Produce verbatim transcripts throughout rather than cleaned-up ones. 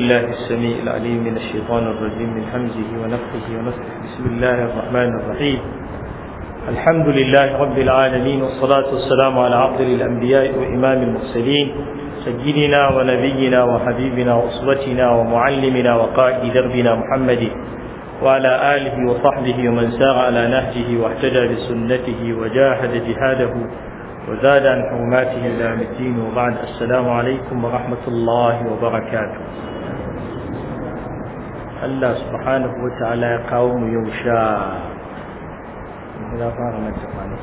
الله السميع العليم من الشيطان الرجيم من همزه ونفخه ونفخه بسم الله الرحمن الرحيم الحمد لله رب العالمين والصلاة والسلام على أفضل الأنبياء وإمام المرسلين سيدنا ونبينا وحبيبنا وأسوتنا ومعلمنا وقائد دربنا محمد وعلى آله وصحبه ومن سار على نهجه واهتدى بسنته وجاهد جهاده وزاد عن حرماته إلى يوم الدين وبعد السلام عليكم ورحمة الله وبركاته. الله سبحانه وتعالى قوم يوشا لا فارم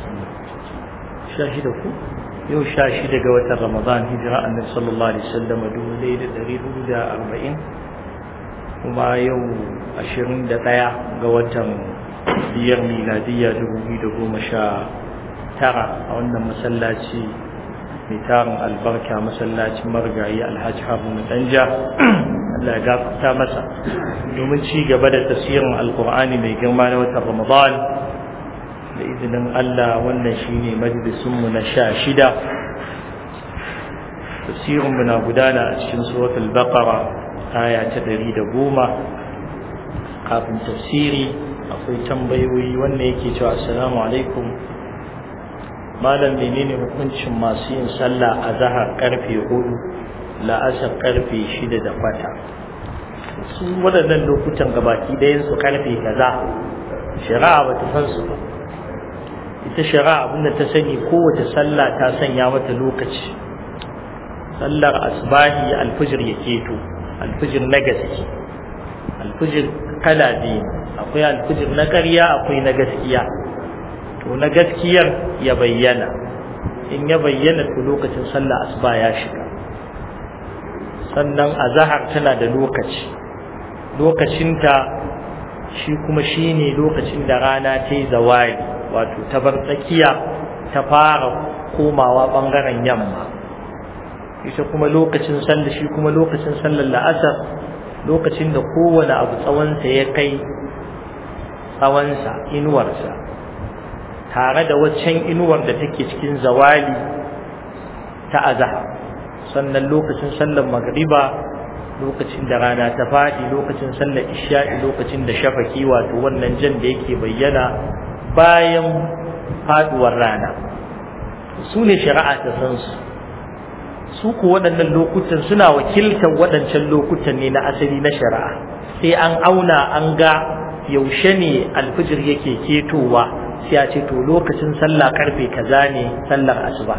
شاهدكم يوشا شد قوة رمضان هجرة النبي صلى الله عليه وسلم دون ليلة دريد دا أربعين وما يوم عشرين دقيقة قوة بير ميلادية دبوبي دبو مشا tara a wannan masallaci mai tarin albarka masallacin margayi alhaji haruna danja Allah ya gafarta masa domin ci gaba da tafsirin alkur'ani mai girma na watan ramadan da izinin Allah wannan shine majalisun mu na sha shida tafsirin mu na gudana a cikin suratul baqara aya ta ɗari da goma. Kafin tafsiri akwai tambayoyi wanda yake cewa assalamu alaikum malam menene hukuncin masu yin sallah a zahar karfe hudu la'asar karfe shida da kwata su waɗannan lokutan gabaki ɗayan su karfe kaza shari'a ba ta san su ba ita shari'a abinda ta sani kowace sallah ta sanya mata lokaci sallar asbahi alfijir ya keto alfijir na gaske alfijir kala biyu akwai alfijir na ƙarya akwai na gaskiya to na gaskiyar ya bayyana in ya bayyana to lokacin sallah asuba ya shiga sannan azhar tana da lokaci lokacinta shi kuma shine lokacin da rana ta yi zawali wato ta bar tsakiya ta fara komawa bangaren yamma ita kuma lokacin sallah shi kuma lokacin sallar la'asar lokacin da kowane abu tsawonsa ya kai tsawonsa inuwarsa tare da waccan inuwar da take cikin zawali ta azhar sannan lokacin sallar magriba lokacin da rana ta fadi lokacin sallar isha'i lokacin da shafaki wato wannan jan da yake bayyana bayan faduwar rana su ne shari'a ta san su su ku waɗannan lokutan suna wakiltar waɗancan lokutan ne na asali na shari'a sai an auna an ga yaushe ne alfijir yake ketowa sai a ce to lokacin sallah karfe kaza ne sallar asuba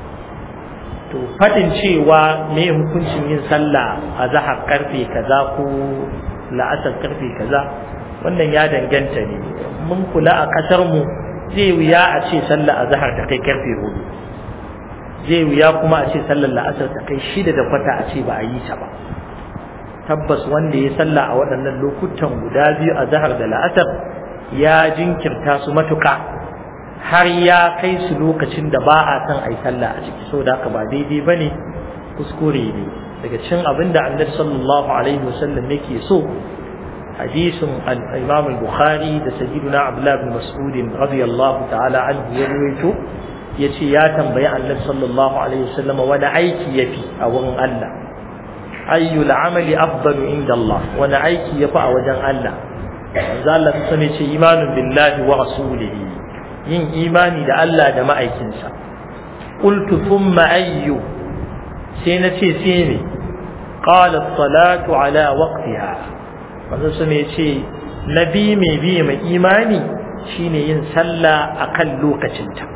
to fadin cewa me hukuncin yin sallah a zahar karfe kaza ko la'asar karfe kaza wannan ya danganta ne mun kula a kasar mu zai wuya a ce sallah a zahar ta kai karfe hudu zai wuya kuma a ce sallar la'asar ta kai shida da kwata a ce ba a yi ta ba tabbas wanda ya sallah a waɗannan lokutan guda biyu a zahar da la'asar ya jinkirta su matuka har ya kai su lokacin da ba a san ai sallah a ciki saboda haka ba daidai bane kuskure ne daga cikin abinda Annabi sallallahu alaihi wasallam yake so hadisin al-Imam al-Bukhari da sayyiduna Abdullah ibn Mas'ud radiyallahu ta'ala anhu ya rawaito yace ya tambayi Annabi sallallahu alaihi wasallam wani aiki yafi a wurin Allah ayyul amali afdalu inda Allah wani aiki yafi a wajen Allah Allah ta sani ce imanun billahi wa rasulihi yin imani da Allah da ma'aikinsa qultu thumma ayyu sai na ce sai ne qala as-salatu ala waqtiha wannan sai ce nabi mai bi mai imani shine yin sallah akan lokacinta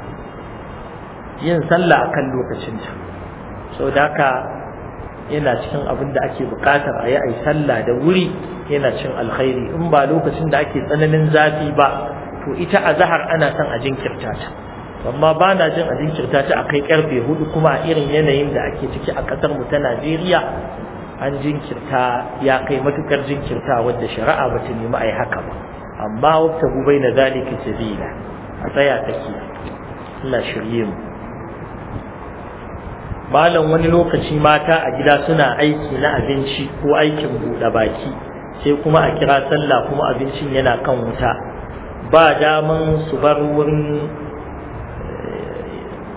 yin sallah akan lokacinta saboda haka yana cikin abin da ake bukatar a yi a yi sallah da wuri yana cin alkhairi in ba lokacin da ake tsananin zafi ba to ita azhar ana son a jinkirta ta amma ba na jin a jinkirta ta a kai karfe hudu kuma a irin yanayin da ake ciki a kasar mu ta Najeriya an jinkirta ya kai matukar jinkirta wadda shari'a ba ta nemi a yi haka ba amma wata gubai na zalika sabila a tsaya take Allah shirye mu malam wani lokaci mata a gida suna aiki na abinci ko aikin buɗe baki sai kuma a kira sallah kuma abincin yana kan wuta ba daman su bar wurin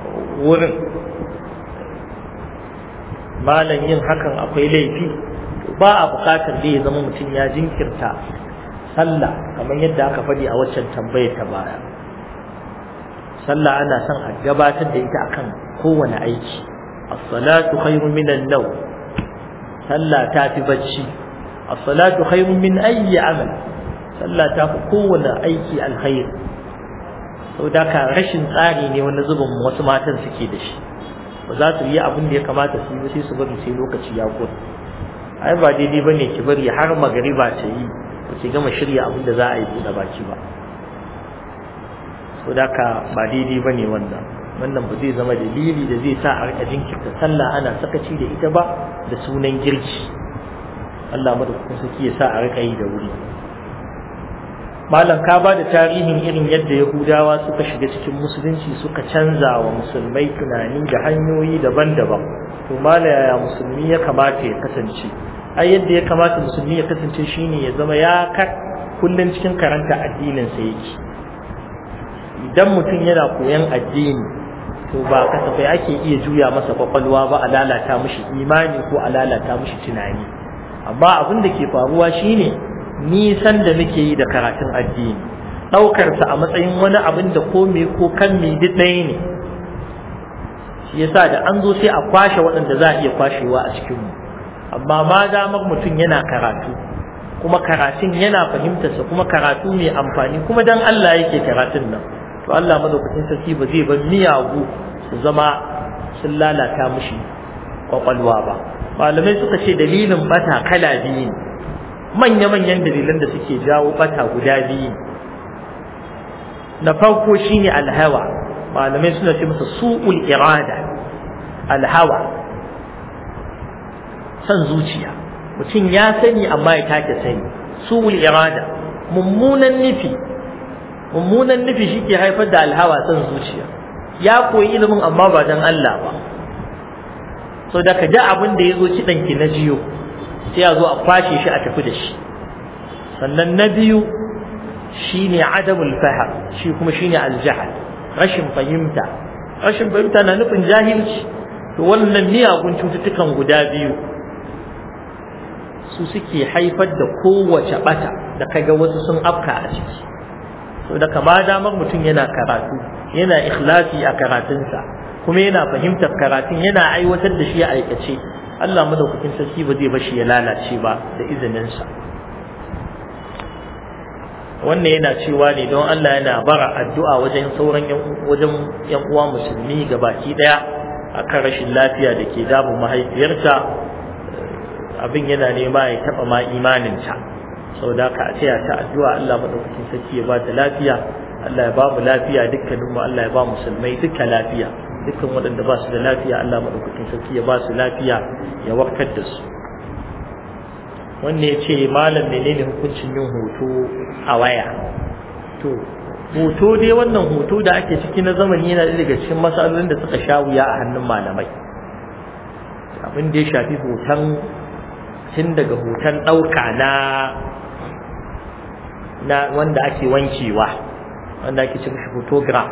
wurin malam yin hakan akwai laifi ba a buƙatar da ya zama mutum ya jinkirta sallah kamar yadda aka faɗi a waccan tambayar ta baya. Sallah ana son a gabatar da ita akan kowane aiki. As-salatu khayrun min an-nawm. Sallah ta fi bacci. As-salatu khayrun min ayyi amal. Sallah ta fi kowane aiki alkhair. Saboda ka rashin tsari ne wanda zubin wasu matan suke da shi. Ba za su yi abin da ya kamata su yi sai su bari sai lokaci ya gudu. Ai ba daidai bane ki bari har magariba ta yi ba ki gama shirya abin da za a yi buɗe baki ba. Saboda ka ba daidai bane wannan. Wannan ba zai zama dalili da zai sa a rika jinkirta sallah ana sakaci da ita ba da sunan girki. Allah madaukakin sarki ya sa a rika yi da wuri. Malam ka ba da tarihin irin yadda Yahudawa suka shiga cikin musulunci suka canza wa musulmai tunani da hanyoyi daban-daban. To mala yaya musulmi ya kamata ya kasance? Ai yadda ya kamata musulmi ya kasance shine ya zama ya kar kullun cikin karanta addinin sa yake. Idan mutum yana koyan addini to ba kasafai ake iya juya masa kwakwalwa ba a lalata mishi imani ko a lalata mishi tunani. Amma abin da ke faruwa shine nisan da muke yi da karatun addini, ɗaukarsa a matsayin wani abin da ko me ko kan me duk ɗaya ne. Shi yasa da an zo sai a kwashe waɗanda za a iya kwashewa a cikinmu. Amma ma damar mutum yana karatu, kuma karatun yana fahimtarsa, kuma karatu mai amfani, kuma dan Allah yake karatun nan, to Allah madaukakin sarki ba zai bar miyagu su zama sun lalata mishi kwakwalwa ba. Malamai suka ce dalilin bata kala biyu ne. Manya-manyan dalilan da suke jawo bata guda biyu. Na farko shine alhawa. Malamai suna ce masa su'ul irada. Alhawa, san zuciya. Mutum ya sani amma ya take sani. Su'ul irada, mummunan nufi. Mummunan nufi shi ke haifar da alhawa, san zuciya. Ya koyi ilimin amma ba dan Allah ba. So da ka ji abin da ya zo kiɗanki na jiyo, sai a zo a kwashe shi a tafi da shi. Sannan na biyu shine adamul fahm, shi kuma shine aljahal, rashin fahimta. Rashin fahimta na nufin jahilci. To wannan miyagun cututtukan guda biyu su suke haifar da kowace bata da kaga wasu sun afka a ciki. So da kama damar mutum yana karatu, yana ikhlasi a karatunsa, kuma yana fahimtar karatun, yana aiwatar da shi a aikace, Allah madaukakin sarki ba zai bashi ya lalace ba da izininsa. Wannan yana cewa ne don Allah yana bara addu'a wajen sauran wajen ƴan uwa musulmi gabaki daya akan rashin lafiya da ke damun mahaifiyarta. Abin yana nema ya taba ma imaninta, saboda ka a taya ta addu'a Allah madaukakin sarki ya ba ta lafiya. Allah ya ba mu lafiya dukkaninmu, Allah ya ba musulmai duka lafiya. Dukkan waɗanda ba su da lafiya Allah madaukakin sarki ya ba su lafiya, ya warkar da su. Wannan ya ce malam menene hukuncin yin hoto a waya? To hoto dai, wannan hoto da ake ciki na zamani yana daga cikin matsalolin da suka sha wuya a hannun malamai. Abin da ya shafi hoton, tun daga hoton ɗauka na na wanda ake wankewa, wanda ake ce mishi photograph,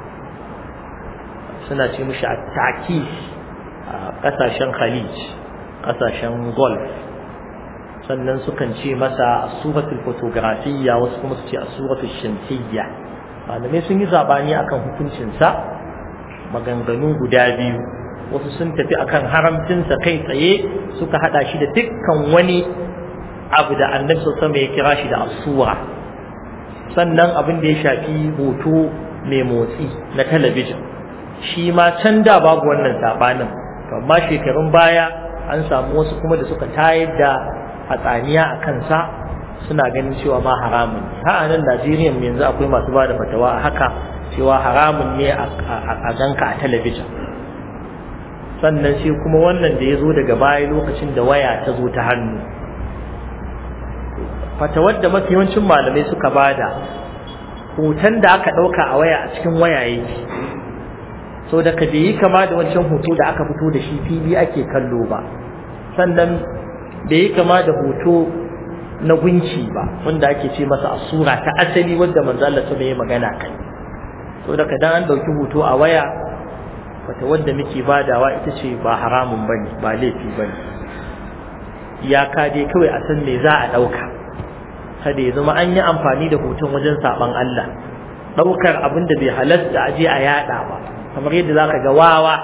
suna ce mishi at-ta'kis a kasashen Khalij, kasashen Gulf. Sannan sukan ce masa as-suratul fotografiyya, wasu kuma su ce as-suratul shamsiyya. Malamai sun yi zabani akan hukuncin sa, maganganu guda biyu. Wasu sun tafi akan haramcin sa kai tsaye, suka hada shi da dukkan wani abu da Annabi sallallahu alaihi wasallam ya kira shi da as-sura. Sannan abin da ya shafi hoto mai motsi na talabijin, shi ma can da babu wannan sabanin, amma shekarun baya an samu wasu kuma da suka tayar da hatsaniya a kansa, suna ganin cewa ma haramun ne. Ha a nan Najeriya yanzu akwai masu ba da fatawa a haka, cewa haramun ne a ganka a talabijin. Sannan sai kuma wannan da ya zo daga baya lokacin da waya ta zo ta hannu. Fatawar da mafi yawancin malamai suka bada, hoton da aka ɗauka a waya a cikin waya yake. So da ka bai yi kama da wancan hoto da aka fito da shi fili ake kallo ba. Sannan bai yi kama da hoto na gunci ba, wanda ake ce masa asura ta asali wanda manzo Allah ta yi magana kai. So da ka dan an dauki hoto a waya, wata wanda muke badawa ita ce ba haramun bane, ba laifi bane. ya kade kawai a san me za a ɗauka, kada ya zama an yi amfani da hoton wajen saɓan Allah, ɗaukar abin da bai halasta a je a yaɗa ba, kamar yadda za ka ga wawa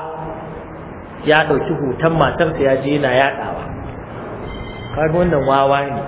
ya ɗauki hoton matarsa ya je yana yaɗawa, kaga wannan wawa ne.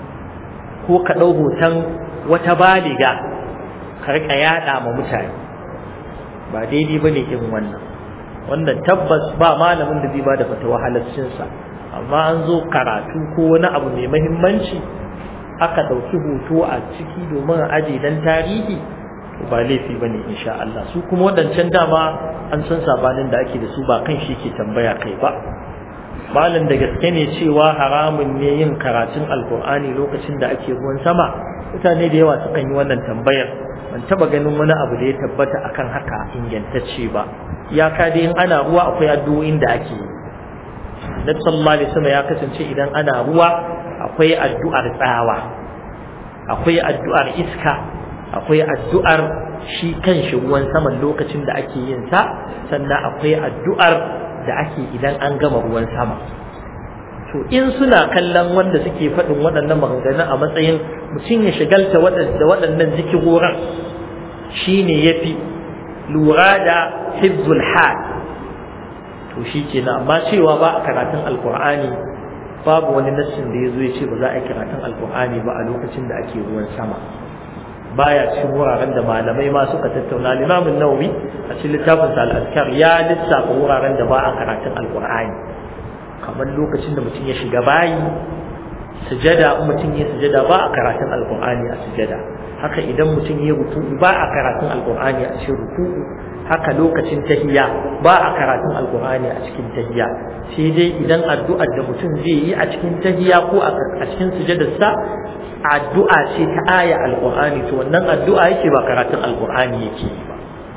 Ko ka ɗau hoton wata baliga ka riƙa yaɗa ma mutane, ba daidai ba ne irin wannan. Wannan tabbas ba malamin da zai ba da fatawa halaccinsa, amma an zo karatu ko wani abu mai mahimmanci aka ɗauki hoto a ciki domin a aje dan tarihi, to ba laifi ba ne insha Allah. Su kuma waɗancan dama an san sabanin da ake da su, ba kan shi ke tambaya kai ba. Malam da gaske ne cewa haramun ne yin karatun alkur'ani lokacin da ake ruwan sama? Mutane da yawa sukan yi wannan tambayar, ban taba ganin wani abu da ya tabbata akan haka ingantacce ba. Ya ka dai in ana ruwa akwai addu'o'in da ake yi. Nabi sallallahu alaihi wasallam ya kasance idan ana ruwa akwai addu'ar tsawa, akwai addu'ar iska, akwai addu'ar shi kanshi ruwan saman lokacin da ake yin sa, sannan akwai addu'ar da ake idan an gama ruwan sama. To in suna kallon wanda suke faɗin waɗannan maganganu a matsayin mutum ya shigalta da waɗannan zikiroran shine yafi lura da hifzul hal, to shi kenan. Amma cewa ba a karatun alkur'ani, babu wani nassin da ya zo ya ce ba za a yi karatun alkur'ani ba a lokacin da ake ruwan sama, baya cikin wuraren da malamai ma suka tattauna. Imam an-Nawawi a cikin littafin sa al-Azkar ya lissafa wuraren da ba a karatun alqur'ani, kamar lokacin da mutum ya shiga bayi, sujada, mutum ya sujada ba a karatun alqur'ani a sujada, haka idan mutum ya ruku'u ba a karatun alqur'ani a cikin ruku'u, haka lokacin tahiyya ba a karatun alqur'ani a cikin tahiyya, sai dai idan addu'ar da mutum zai yi a cikin tahiyya ko a cikin sujadarsa addu'a ce ta aya alqur'ani, to wannan addu'a yake ba karatun alqur'ani yake ba.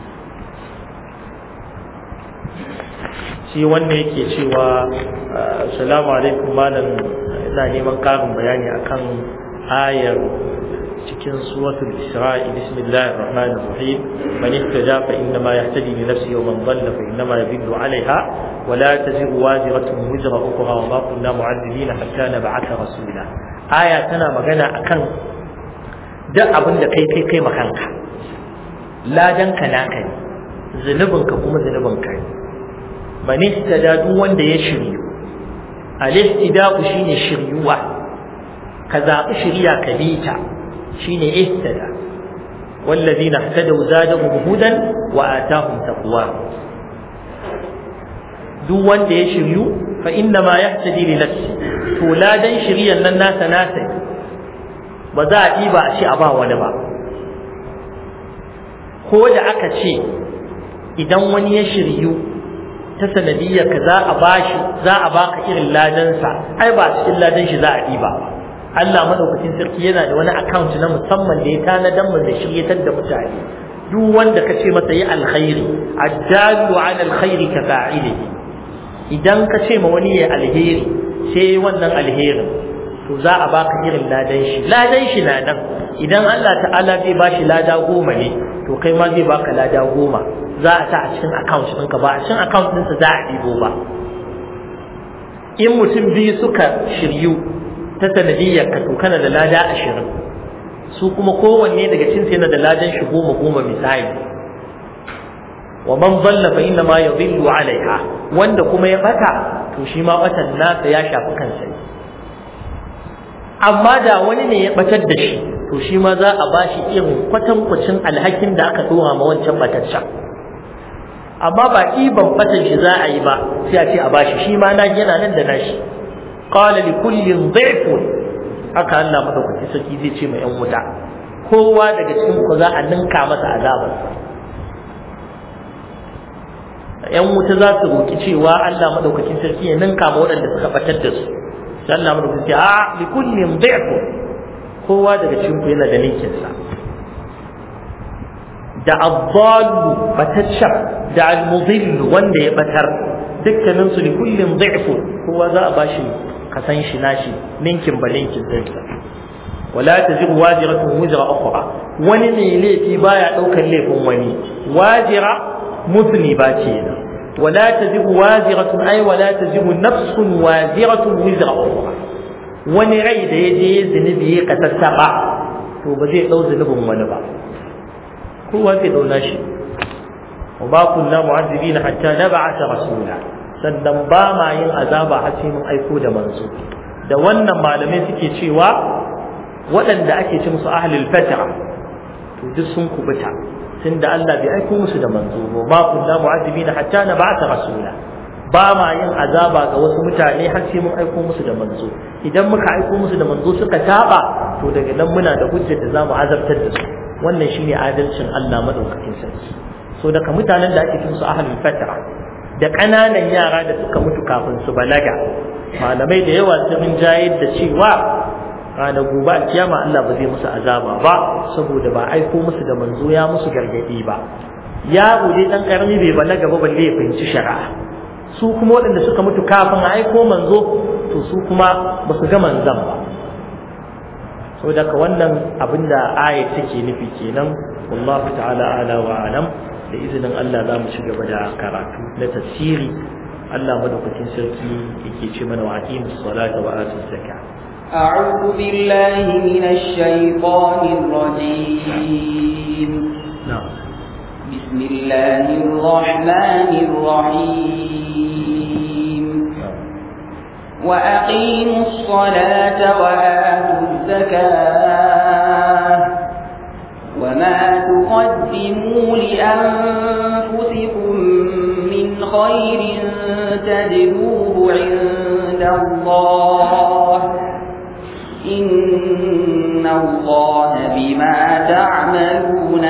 shi wannan yake cewa assalamu alaikum malam, ina neman karin bayani akan ayar cikin suratul Isra'i, bismillahir rahmanir rahim, man ihtada fa inna ma yahtadi li nafsihi wa man dhalla fa inna ma yadhillu 'alayha wa la taziru waziratun wizra ukhra wa ma kunna mu'adhibina hatta nab'atha rasula. Aya tana magana akan duk abin da kai kai kai makanka, ladan ka naka ne, zunubin ka kuma zunubin ka ne. Man ihtada, duk wanda ya shiryu, al-ihtida'u shine shiryuwa, ka zabi shiriya ka bita, shine ihtada. wallazina ihtadaw zadahum hudan wa atahum taqwa. duk wanda ya shiryu fa inna ma yahtadi li nafsi, to ladan shiriyan nan nasa nasa, ba za a diba a ce a ba wani ba. ko da aka ce idan wani ya shiryu ta sanadiyyar ka za a bashi, za a baka irin ladansa, ai ba cikin ladan shi za a diba ba. Allah madaukakin sarki yana da wani account na musamman da ya tanadan mu da shiryatar da mutane. duk wanda kace masa yi alkhairi, addalu ala alkhairi ka fa'ilihi, idan ka ce ma wani ya alheri sai wannan alherin, to za a baka irin ladan shi. ladan shi na nan, idan Allah ta'ala zai bashi lada goma ne, to kai ma zai baka lada goma, za a sa a cikin account ɗinka, ba a cikin account ɗinsa za a ɗibo ba. in mutum biyu suka shiryu ta sanadiyyar ka, to kana da lada ashirin, su kuma kowanne daga cikin yana da ladan shi goma goma misali. wa man dhalla fa inna ma yadhillu 'alayha, wanda kuma ya bata to shi ma batan nasa ya shafi kansa. amma da wani ne ya batar da shi, to shi ma za a bashi irin kwatankwacin alhakin da aka dora ma wancan bataccen. amma ba iban batan shi za a yi ba, sai a ce a bashi, shi ma na yana nan da nashi. qala li kullin dhifun, haka Allah madaukaki sarki zai ce ma yan wuta, kowa daga cikin ku za a ninka masa azabar. yan wuta za su roki cewa Allah madaukakin sarki ya ninka ma waɗanda suka batar da su. sai Allah madaukakin ce a li kullin dhifun, kowa daga cikin ku yana da ninkin sa. da adallu batacca, da almudillu wanda ya batar, dukkanin su li kullin dhifun, kowa za a bashi kasan shi nashi ninkin ba ninkin dinsa. wala taziru wajiratun wizra ukhra, wani ne laifi baya daukar laifin wani. wajira muzniba ce da wala taziru wajiratun, ay wala taziru nafsun wajiratun wizra ukhra, wani rai da ya je zunubi ya katattaba to ba zai dau zunubin wani ba kowa zai dauna shi wa ba kunna mu'azzibina hatta nab'atha rasula sannan ba ma yin azaba har sai mun aiko da manzo da wannan malamai suke cewa waɗanda ake ce musu ahlul fatra to duk sun kubuta tunda Allah bai aiko musu da manzo ba ma kunna mu'azzibina hatta nab'atha rasula ba ma yin azaba ga wasu mutane har sai mun aiko musu da manzo idan muka aiko musu da manzo suka taba to daga nan muna da hujjar da zamu azabtar da su wannan shine adalcin Allah madaukakin sarki so daga mutanen da ake cin su ahlul fatra da kananan yara da suka mutu kafin su balaga malamai da yawa sun jayar da cewa ranar gobe a kiyama Allah ba zai musu azaba ba saboda ba aiko musu da manzo ya musu gargadi ba yaro dai dan karami bai balaga ba balle ya fahimci shari'a su kuma waɗanda suka mutu kafin a aiko manzo to su kuma ba su ga manzon ba saboda ka wannan abinda ayat take nufi kenan wallahu ta'ala ala wa alam da izinin Allah za mu ci gaba da karatu na tafsiri Allah madaukakin sarki yake ce mana wa aqimus salata wa atuz zakah a'udhu billahi minash shaitanir rajim na'am bismillahir rahmanir rahim wa aqimus salata wa atuz zakah وما تقدموا لأنفسكم من خير تجدوه عند الله إن الله بما تعملون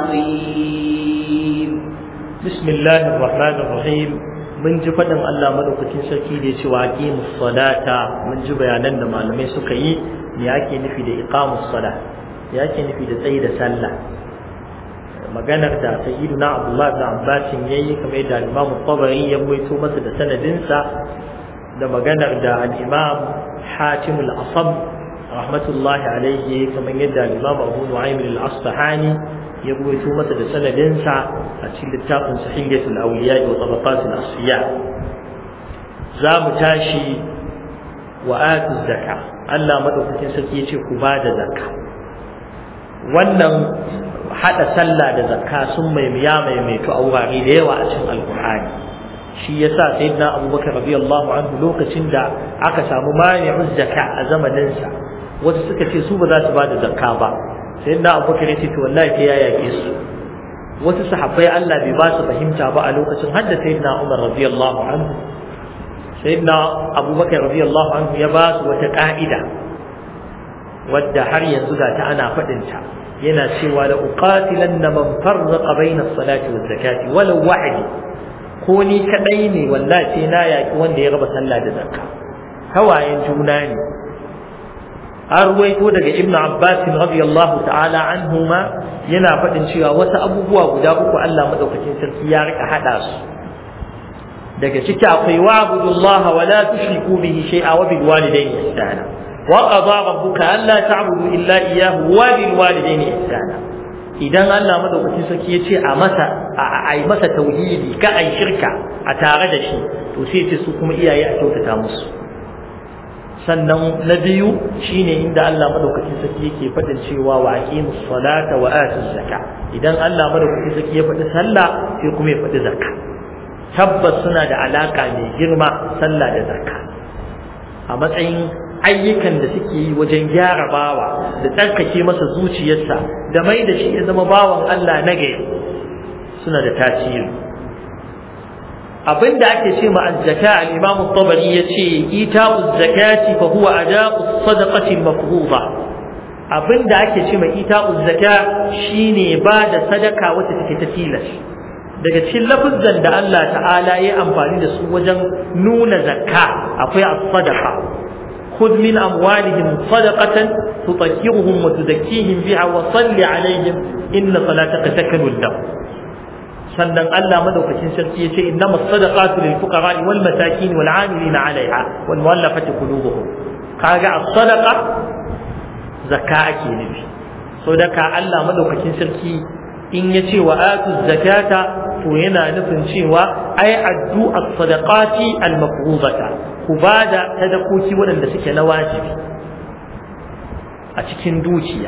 بصير بسم الله الرحمن الرحيم من جفدن الله مدوكتين sarki da yace wa aqimus salata mun ji bayanan da malamai suka yi me yake nufi da iqamus salat yake nufi da tsayi da sallah maganar da sayyiduna Abdullah ibn Abbas yayi kamar da Imam Tabari ya baito masa da sanadin sa da maganar da al-Imam Hatim al-Asab rahmatullahi alayhi kamar yadda al-Imam Abu Nu'aym al-Asfahani ya baito masa da sanadin sa a cikin littafin Sahihatul Awliya wa Tabaqat al-Asfiya za mu tashi wa atuz zakah Allah madaukakin sarki yace ku ba da zakka wannan hada sallah da zakka sun maimiya maimaitu a wurare da yawa a cikin alkur'ani shi yasa sayyidina abubakar radiyallahu anhu lokacin da aka samu mani'uz zakka a zamanin sa wasu suka ce su ba za su ba da zakka ba sayyidina abubakar ya ce to wallahi sai ya yake su wasu sahabbai Allah bai ba su fahimta ba a lokacin hadda sayyidina umar radiyallahu anhu sayyidina abubakar radiyallahu anhu ya ba su wata ka'ida wadda har yanzu ga ta ana faɗin ta yana cewa la uqatilanna man farraqa bayna as-salati waz-zakati walau wahdi ko ni kadai ne wallahi sai na yaki wanda ya raba sallah da zakka hawayen juna ne an ruwaito daga ibnu abbas radiyallahu ta'ala anhuma yana faɗin cewa wasu abubuwa guda uku Allah madaukakin sarki ya rika hada su daga ciki akwai wa'budullaha wa la tushriku bihi shay'a wa bil walidayni ihsana وقضى ربك ألا تعبدوا إلا إياه وبالوالدين إحسانا idan Allah madaukakin sarki yace a masa a ai masa tauhidi ka ai shirka a tare da shi to sai ce su kuma iyaye a kyautata musu sannan na biyu shine inda Allah madaukakin sarki yake fadin cewa wa aqimus salata wa atuz zakah idan Allah madaukakin sarki ya fadi sallah sai kuma ya fadi zakka tabbas suna da alaka mai girma sallah da zakka a matsayin ayyukan da suke yi wajen gyara bawa da tsarkake masa zuciyarsa da mai da shi ya zama bawan Allah na gari suna da tasiri abinda ake ce ma az-zaka al-Imam at-Tabari yace ita'uz zakati fa huwa ada'u sadaqati al-mafruḍa abinda ake ce ma ita'uz zaka shine ba da sadaka wacce take ta tilas daga cikin lafazan da Allah ta'ala ya amfani da su wajen nuna zakka akwai as-sadaqa خذ من أموالهم صدقة تطهرهم وتزكيهم بها وصل عليهم إن صلاتك سكن لهم sannan Allah madaukakin sarki yace innamas sadaqatu lil fuqara wal masakin wal 'amilina 'alayha wal mu'allafati qulubuhum kaga as-sadaqa zakka ake nufi so daka Allah madaukakin sarki in yace wa atu zakata to yana nufin cewa ai addu as-sadaqati al-mafrudata ku bada sadakoki waɗanda suke na wajibi a cikin dukiya.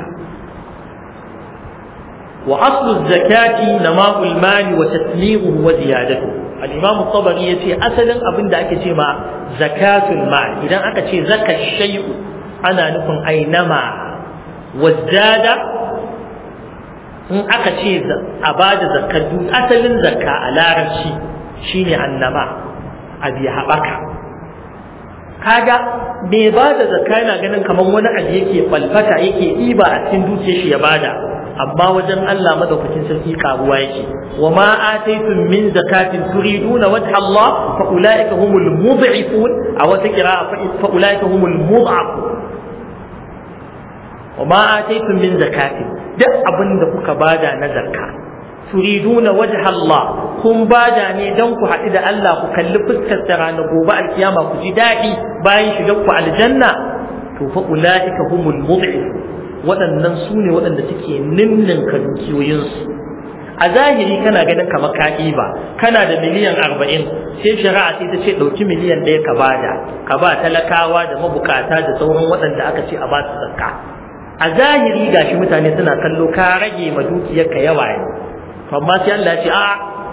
wa aslu zakati nama'ul mali wa tasmi'uhu wa ziyadatuhu. al-imam at-tabari yace asalin abin da ake ce ma zakatul mal, idan aka ce zakat shay'u ana nufin ainama wazada. in aka ce a bada zakat, asalin zakka a larabci shine annama, abi haɓaka. kaga me bada zakka yana ganin kamar wani abu yake falfata yake ɗiba a cikin dukiyar shi ya bada, amma wajen Allah madaukakin sarki karuwa yake. wa ma ataytum min zakatin turiduna wajha Allah fa ulaika humul mud'ifun, a wata qira'a fa ulaika humul mud'afun. wa ma ataytum min zakatin, duk abin da kuka bada na zakka, turiduna wajha Allah, kun bada ne dan ku haɗu da Allah, ku kalli fuskar sa ranar gobe alkiyama, ku ji daɗi bayan shigar ku aljanna, to fa ulaika humul mud'ifun, waɗannan su ne waɗanda suke ninninka dukiyoyinsu. a zahiri kana ganin kamar ka'i ba, kana da miliyan arba'in, sai shari'a sai ta ce ɗauki miliyan ɗaya ka bada, ka ba talakawa da mabukata da sauran waɗanda aka ce a ba su zakka. a zahiri gashi mutane suna kallo ka rage ma dukiyarka yawa ne, amma sai Allah ya ce a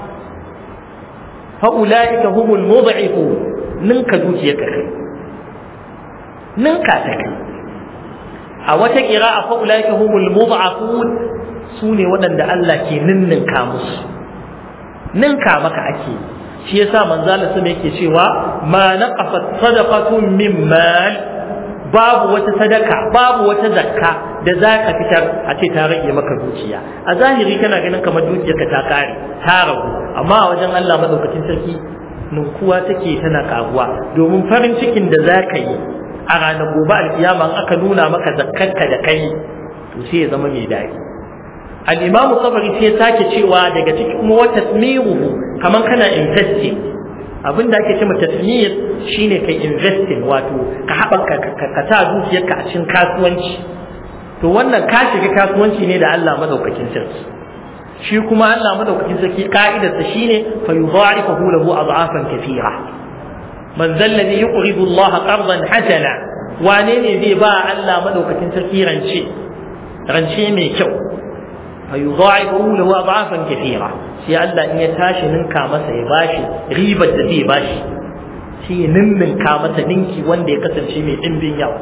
fa ulaika humul mud'ifu, ninka dukiyarka kai, ninka ta kai. a wata qira'a fa ulaika humul mud'afun, sune waɗanda Allah ke ninninka musu, ninka maka ake. shi yasa manzo Allah sai yake cewa ma naqafat sadaqatun min mal, babu wata sadaka babu wata zakka da zaka fitar a ce ta rage maka dukiya. a zahiri kana ganin kamar dukiyarka ta kare ta ragu, amma a wajen Allah madaukakin sarki ninkuwa take tana karuwa, domin farin cikin da zaka yi a ranar gobe alkiyama aka nuna maka zakkarka da kai, to sai ya zama mai daɗi. al-imam Tabari sai sake cewa daga cikin kuma wata tasmiruhu, kaman kana investing. abin da ake cewa tasmir shine kai investing, wato ka haɓaka ka sa dukiyarka a cikin kasuwanci. to wannan ka shiga kasuwanci ne da Allah madaukakin sarki. shi kuma Allah madaukakin sarki ka'idarsa shine fa yudha'ifahu lahu ad'afan kathira. man zalladhi yuqridu Allah qardan hasana, wane ne zai ba Allah madaukakin sarki rance rance mai kyau? fa yudha'ifu lahu ad'afan kathira, sai Allah in ya tashi ninka masa ya bashi ribar da zai bashi, shi ya ninninka masa ninki wanda ya kasance mai dimbin yawa.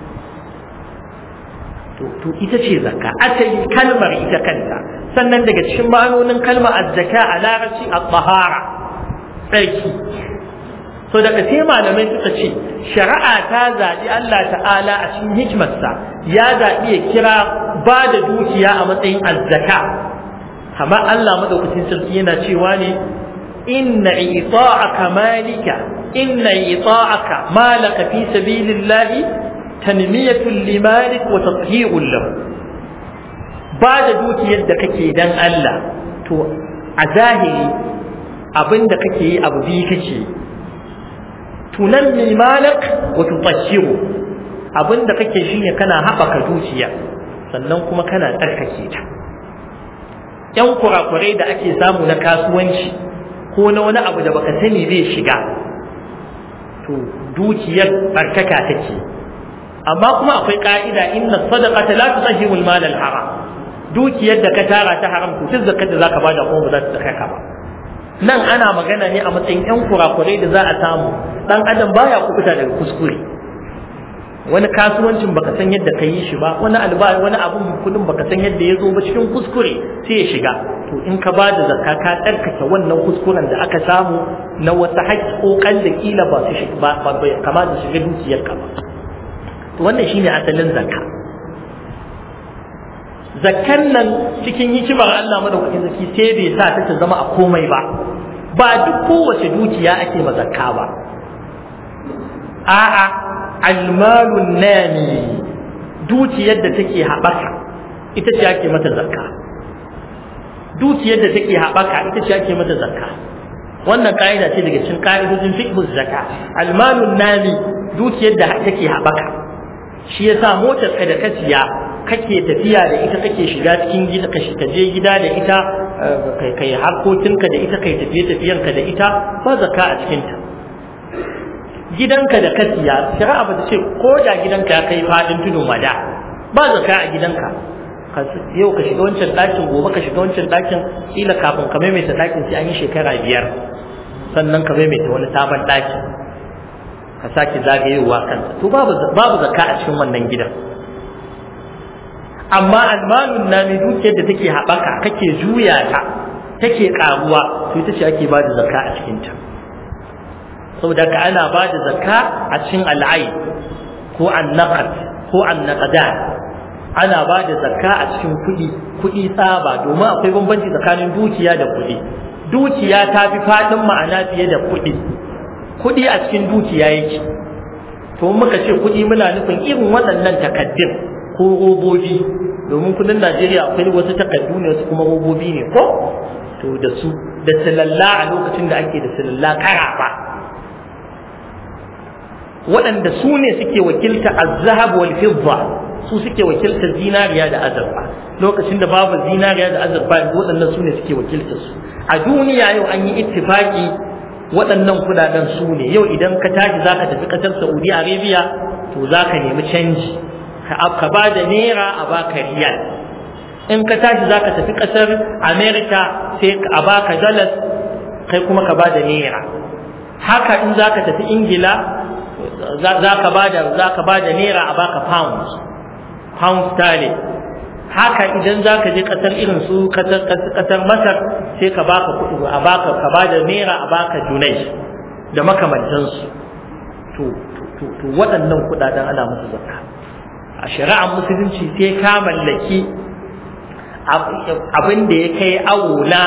to to ita ce zakka, asali kalmar ita kanta. sannan daga cikin ma'anonin kalmar az-zaka a larabci at-tahara, tsarki. so daga sai malamai suka ce shari'a ta zaɓi Allah ta'ala a cikin hikimarsa ya zaɓi ya kira ba da dukiya a matsayin azzaka. kama Allah madaukakin sarki yana cewa ne inna ita'aka malika inna ita'aka malaka fi sabilillahi tanmiyatun limalik wa tathhirun lahu. ba da dukiyar da kake dan Allah, to a zahiri abinda kake yi abu biyu kake yi. tunammi malak wa tutahhiru, abinda kake shine kana haɓaka dukiya sannan kuma kana tsarkake ta. yan kurakurai da ake samu na kasuwanci ko na wani abu da baka sani zai shiga, to dukiyar barkaka take. amma kuma akwai ka'ida, inna sadaqata la tutahhiru al-mal al-haram. dukiyar da ka tara ta haram, to duk zakar da zaka bada kuma ba za ta tsaka ba. nan ana magana ne a matsayin yan kurakurai da za a samu. dan adam baya kubuta daga kuskure. wani kasuwancin baka san yadda ka yi shi ba, wani alba wani abun kudin baka san yadda ya zo ba, cikin kuskure sai ya shiga. to in ka ba da zakka ka tsarkake wannan kuskuren da aka samu na wasu haƙƙoƙan da kila ba su shiga ba kama da shiga dukiyar ka ba. to wannan shine asalin zakka. zakkan nan cikin hikimar Allah madaukakin sarki sai bai sa ta ta zama a komai ba. ba duk kowace dukiya ake ma zakka ba. a'a almalun nami, dukiyar da take haɓaka ita ce ake mata zakka. dukiyar da take haɓaka ita ce ake mata zakka. wannan ka'ida ce daga cikin ka'idojin fiqhuz zakka. almalun nami, dukiyar da take haɓaka. shi yasa motar ka da ka siya kake tafiya da ita, kake shiga cikin gida, ka je gida da ita, kai kai harkokinka da ita, kai tafiye tafiyanka da ita, ba zakka a cikin ta. gidanka da ka siya shari'a ba ta ce ko da gidanka ya kai fadin tudun wada ba zakka a gidanka yau ka shiga wancan ɗakin gobe ka shiga wancan ɗakin kila kafin ka maimaita ɗakin sai an yi shekara biyar sannan ka maimaita wani sabon ɗaki ka sake zagayewa kansa to babu babu zakka a cikin wannan gidan amma almalun nami dukiyar da take haɓaka kake juya ta take ƙaruwa to ita ce ake bada zakka a cikin ta saboda ka ana bada zakka a cikin al'ai ko annaqad ko annaqadan ana bada zakka a cikin kuɗi kuɗi tsaba domin akwai bambanci tsakanin dukiya da kuɗi dukiya ta fi faɗin ma'ana fiye da kuɗi kuɗi a cikin dukiya yake to muka ce kuɗi muna nufin irin waɗannan takaddun ko robobi domin kudin Najeriya akwai wasu takaddu ne wasu kuma robobi ne ko to da su da silalla a lokacin da ake da silalla karafa waɗanda su ne suke wakilta az-zahab wal fidda su suke wakilta zinariya da azurfa lokacin da babu zinariya da azurfa waɗannan su ne suke wakilta su a duniya yau an yi ittifaki waɗannan kudaden su ne yau idan ka tashi zaka tafi ƙasar Saudi Arabia to zaka nemi canji ka ba da naira a baka riyal in ka tashi zaka tafi kasar America sai a baka dollars kai kuma ka ba da naira haka in zaka tafi Ingila zaka ba da zaka ba da naira a baka pounds pound sterling haka idan zaka je kasar irin su kasar kasar Masar sai ka baka kuɗi a baka ka ba da naira a baka junai da makamantansu to to to waɗannan kuɗaɗen ana musu zakka a shari'ar musulunci sai ka mallaki abin da ya kai awula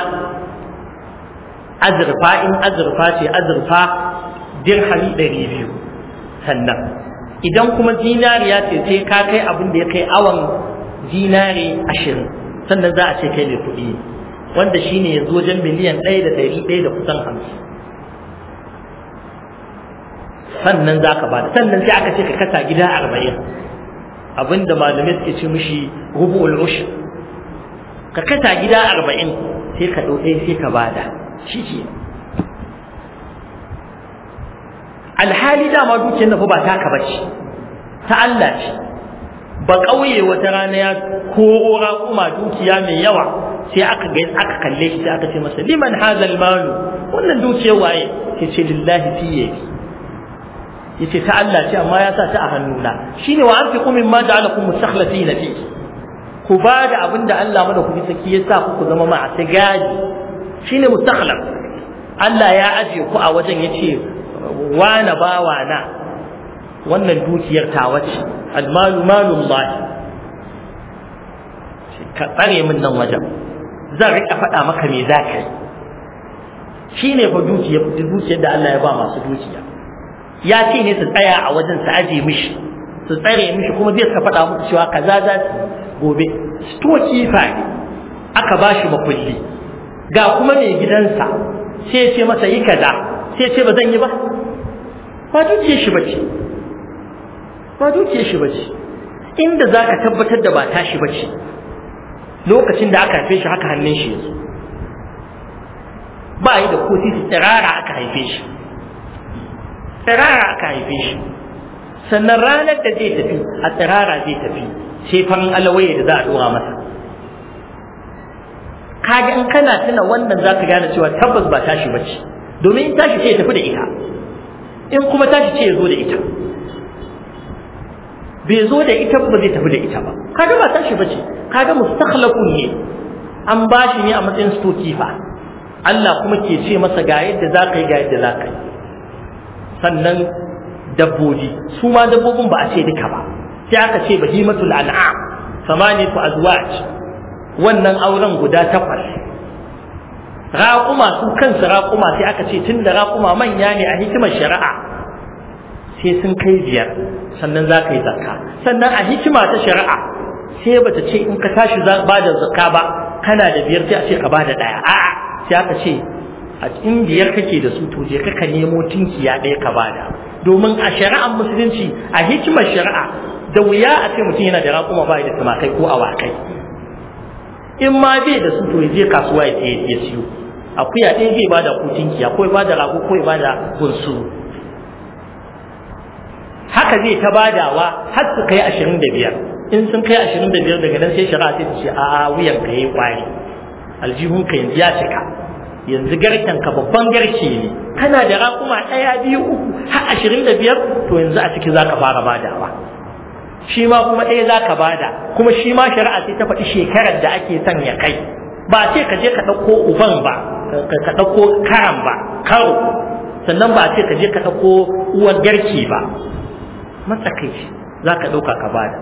azurfa in azurfa ce azurfa dirhami ɗari biyu sannan idan kuma zinariya ce sai ka kai abin da ya kai awon zinari ashirin sannan za a ce kai mai kuɗi wanda shine yanzu wajen miliyan ɗaya da ɗari ɗaya da kusan hamsin sannan za ka bada sannan sai aka ce ka kasa gida arba'in abinda malamai suke ce mishi rubu'ul ushr ka kasa gida arba'in sai ka ɗau ɗaya sai ka bada shi ke alhali dama dukiyar nafa ba taka bace ta Allah ce ba ƙauye wata rana ya koro raƙuma dukiya mai yawa sai aka ga aka kalle shi sai aka ce masa liman hazal malu wannan dukiyar waye sai ce lillahi fiye yace ta Allah ce amma ya sa ta a hannuna shine wa anfiqu mimma ja'alakum mustakhlifina fi ku bada abinda Allah mana ku saki ya sa ku zama ma a gadi shine mustakhlif Allah ya aje ku a wajen yace wana bawa na wannan dukiyar ta wace almalu malullah ka tsare min nan wajen zan rika faɗa maka me za ka yi shine fa dukiyar dukiyar da Allah ya ba masu dukiya ya ce ne su tsaya a wajen su aje mishi su tsare mishi kuma zai ka faɗa muku cewa kaza za su gobe stoki fa aka ba shi makulli ga kuma mai gidansa sai ya ce masa yi kaza sai ya ce ba zan yi ba ba dukiyar shi bace ba dukiyar shi bace inda zaka tabbatar da ba tashi bace lokacin da aka haife shi haka hannun shi yazo ba yi da koti tsirara aka haife shi tsirara aka haife shi sannan ranar da zai tafi a tsirara zai tafi sai farin alawaye da za a dora masa kaga in kana tuna wannan zaka gane cewa tabbas ba tashi bace domin in tashi ce ya tafi da ita in kuma tashi ce ya zo da ita bai zo da ita ba zai tafi da ita ba kaga ba tashi bace kaga mustakhlaqun ne an bashi ne a matsayin stokifa Allah kuma ke ce masa ga yadda zaka yi ga yadda zaka yi sannan dabbobi su ma dabbobin ba a ce duka ba sai aka ce bahimatul an'am samaniyatu azwaj wannan auren guda takwas raƙuma su kansu raƙuma sai aka ce tunda raƙuma manya ne a hikimar shari'a sai sun kai biyar sannan za ka yi zakka sannan a hikima ta shari'a sai bata ce in ka tashi ba da zakka ba kana da biyar sai a ce ka ba da ɗaya a'a sai aka ce a in biyar kake da su to je ka nemo tinkiya ɗaya ka bada domin a shari'ar musulunci a hikimar shari'a da wuya a ce mutum yana da raƙuma ba da tumakai ko awakai in ma bai da su to ya je kasuwa ya ya siyo akuya ɗaya zai bada ko tinkiya ko ya bada rago ko ya bada bunsuru haka zai ta badawa har su kai ashirin da biyar. In sun kai ashirin da biyar daga nan sai shari'a sai ta ce a wuyan ka yayi kwari, aljihun ka yanzu ya cika, yanzu garken ka babban garke ne, kana da raƙuma ɗaya biyu uku har ashirin da biyar, to yanzu a ciki zaka fara badawa. Shi ma kuma ɗaya zaka bada, kuma shi ma shari'a sai ta faɗi shekarar da ake son ya kai. Ba ce ka je ka ɗauko uban ba, ka ɗauko karan ba, karo, sannan ba ce ka je ka ɗauko uwar garke ba, matsakaici za ka ɗauka ka bada.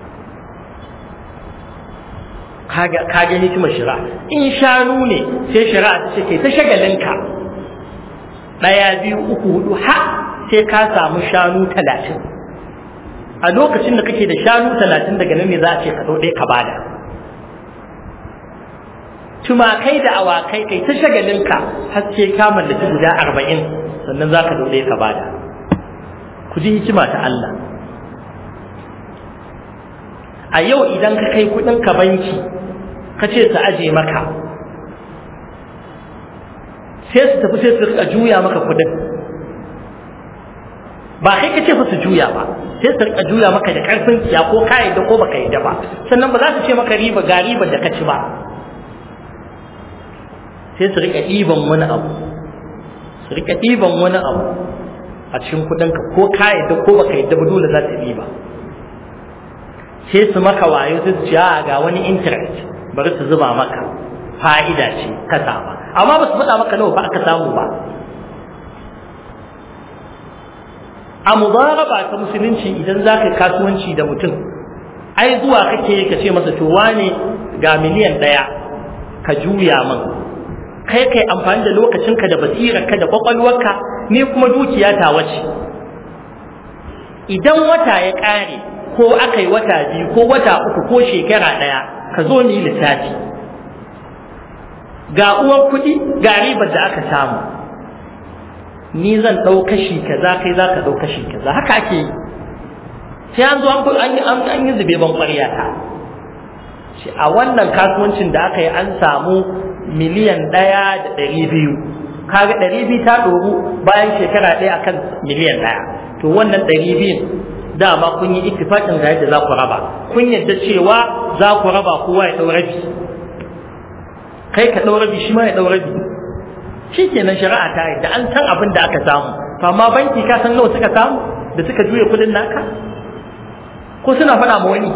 Ka gani kuma shari'a. In shanu ne sai shari'a ta ce kai ta shagalinka ɗaya biyu uku hudu ha sai ka samu shanu talatin. A lokacin da kake da shanu talatin daga nan ne za a ce ka ɗau ɗaya ka bada. Tumakai da awakai kai ta shagalinka har sai ka mallaki guda arba'in sannan za ka ɗau ɗaya ka bada. Ku ji hikima ta Allah. A yau idan ka kai kuɗinka banki ka ce su aje maka, sai su tafi sai su rika juya maka kuɗin. Ba kai ka ce fa su juya ba, sai su rika juya maka da ƙarfin tsiya ko ka yadda ko baka yadda ba, sannan ba za su ce maka riba ga ribar da ka ci ba. Sai su rika ɗiban wani abu, su rika ɗiban wani abu a cikin kuɗinka ko ka yadda ko baka yadda ba dole za su ɗiba. Sai su maka wayo sai su ce a ga wani interest bari su zuba maka, fa'ida ce ka saba, amma ba su faɗa maka nawa ba aka samu ba. A mudaraba ta musulunci idan za ka kasuwanci da mutum, ai zuwa kake ka ce masa to wane ga miliyan ɗaya ka juya min, kai kai amfani da lokacinka da basirarka da kwakwalwarka, ni kuma dukiya ta wace. Idan wata ya ƙare ko aka yi wata biyu ko wata uku ko shekara ɗaya, ka zo ni lissafi, ga uwar kuɗi ga ribar da aka samu, ni zan ɗau kashi kaza kai za ka ɗau kashi kaza, haka ake yi. Sai an zo an yi zube ban ƙwarya ta. A wannan kasuwancin da aka yi an samu miliyan ɗaya da ɗari biyu, kaga ɗari biyu ta ɗoru bayan shekara ɗaya akan miliyan ɗaya. To wannan ɗari biyun dama kun yi ittifaqin ga yadda za ku raba, kun yadda cewa za ku raba kowa ya ɗau rabi, kai ka ɗau rabi shi ma ya ɗau rabi. Shi kenan shari'a ta yadda an san abin da aka samu. To amma banki ka san nawa suka samu da suka juya kuɗin naka, ko suna faɗa ma wani?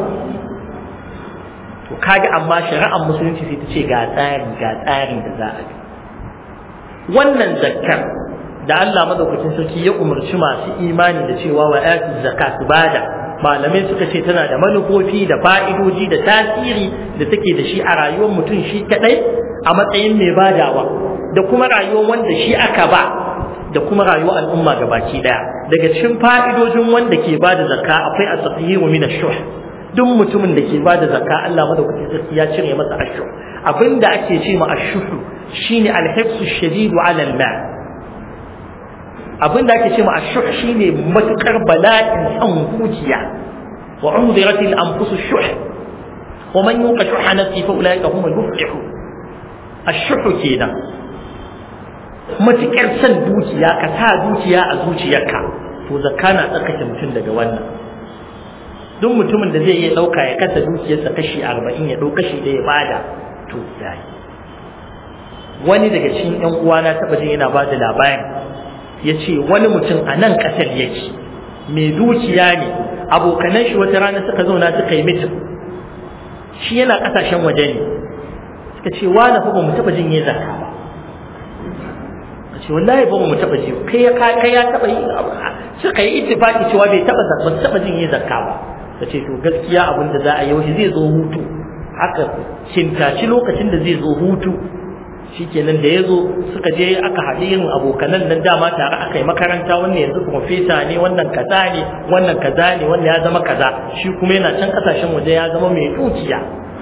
To kaga amma shari'ar musulunci sai ta ce ga tsari ga tsarin da za a bi. Wannan zakkar da Allah madaukakin sarki ya umarci masu imani da cewa wa atu zakat su bada, malamai suka ce tana da manufofi da fa'idoji da tasiri da take da shi a rayuwar mutum shi kadai a matsayin mai badawa, da kuma rayuwar wanda shi aka ba, da kuma rayuwar al'umma gabaki daya. Daga cikin fa'idojin wanda ke bada zakka akwai at-tathiru min ash-shuh. Duk mutumin da ke bada zakka Allah madaukakin sarki ya cire masa ash-shuh. Abinda ake ce ma ash-shuh shine al-hifsu ash-shadid 'ala al-mal. Abinda ake ce ma ash-shuh shine matukar bala'in san dukiya. Wa unziratil anfusu ash-shuh wa man yuqa shuhha nafsihi fa ulaika humul muflihun. Ash-shuh kenan matukar san dukiya, ka sa dukiya a zuciyarka, to zakka na tsakake mutum daga wannan. Duk mutumin da zai iya dauka ya kasa dukiyarsa kashi arba'in ya dauka kashi da ya bada, to sai wani daga cikin ƴan uwana taba jin yana bada labarin, yace wani mutum a nan kasar yake mai dukiya ne, abokanan shi wata rana suka zauna suka yi mitin, shi yana kasashen waje ne, suka ce wani fa ba mu taba jin yayin zakka ba. Ce wallahi ba mu taba ji, kai ya kai ya taba yi, suka yi ittifaki cewa bai taba zakka, ba taba jin yayin zakka ba. Kace to gaskiya abin da za a yi zai zo hutu, haka cintaci lokacin da zai zo hutu. Shikenan da yazo suka je aka haɗe irin abokanan nan dama tare aka yi makaranta, wannan yanzu professor ne, wannan kaza ne, wannan kaza ne, wannan ya zama kaza, shi kuma yana can kasashen waje ya zama mai dukiya.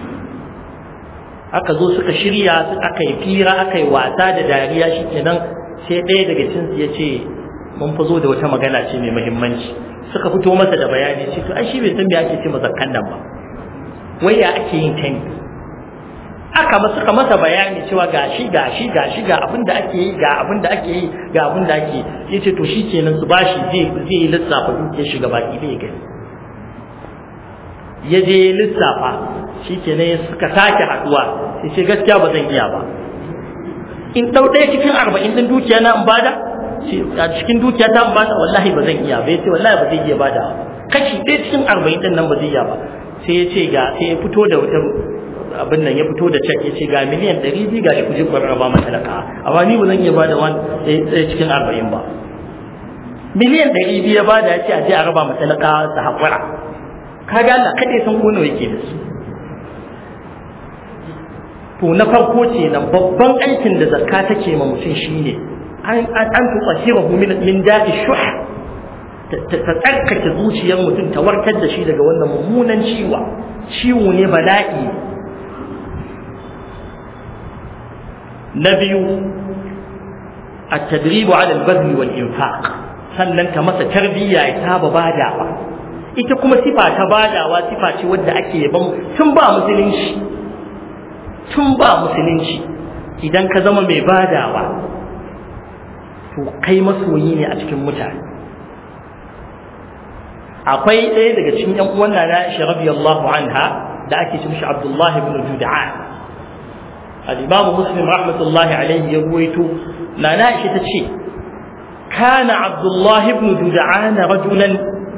Aka zo suka shirya, aka yi fira, aka yi wasa da dariya. Shikenan sai ɗaya daga cikin su yace mun fa zo da wata magana ce mai muhimmanci. Suka fito masa da bayani, ce to ai shi bai san me ake ce mazakkan nan ba, wai ya ake yin ta ne. aka masa ka masa bayani cewa gashi gashi gashi ga abin da ake yi ga abin da ake yi ga abin da ake yi yace to shikenan su bashi zai zai lissafa dukiyar shi gaba ki zai gani ya je lissafa shikenan suka sake haduwa sai ce gaskiya ba zan iya ba in dau ɗaya cikin arba'in din dukiya na in bada a cikin dukiya ta in bada wallahi ba zan iya ba yace wallahi ba zai iya bada kashi ɗaya cikin arba'in din nan ba zai iya ba sai ya ce ga sai ya fito da wata abin nan ya fito da cek ya ce ga miliyan ɗari biyu ga shi kuje ku raba mata talaka amma ni ba zan iya bada wani ɗaya cikin arba'in ba miliyan ɗari biyu ya bada ya ce a je a raba mata talaka ta haƙura kaga Allah kada san ko nawa yake da su to na farko ce nan babban aikin da zakka take ma mutum shine an an tuqahirahu min min da'i shuh ta tsarkake zuciyar mutum ta warkar da shi daga wannan mummunan ciwo ciwo ne bala'i na biyu at-tadrib 'ala al-badl wal-infaq sannan ta masa tarbiyya ya saba badawa ita kuma sifa ta badawa sifa ce wadda ake yaban tun ba musulunci tun ba musulunci idan ka zama mai badawa to kai masoyi ne a cikin mutane akwai ɗaya daga cikin ƴan uwan Nana Aisha radiyallahu anha da ake ce mishi Abdullah ibn Jud'an al-Imam Muslim rahmatullahi alayhi ya ruwaito Nana Aisha tace kana Abdullah ibn Jud'an rajulan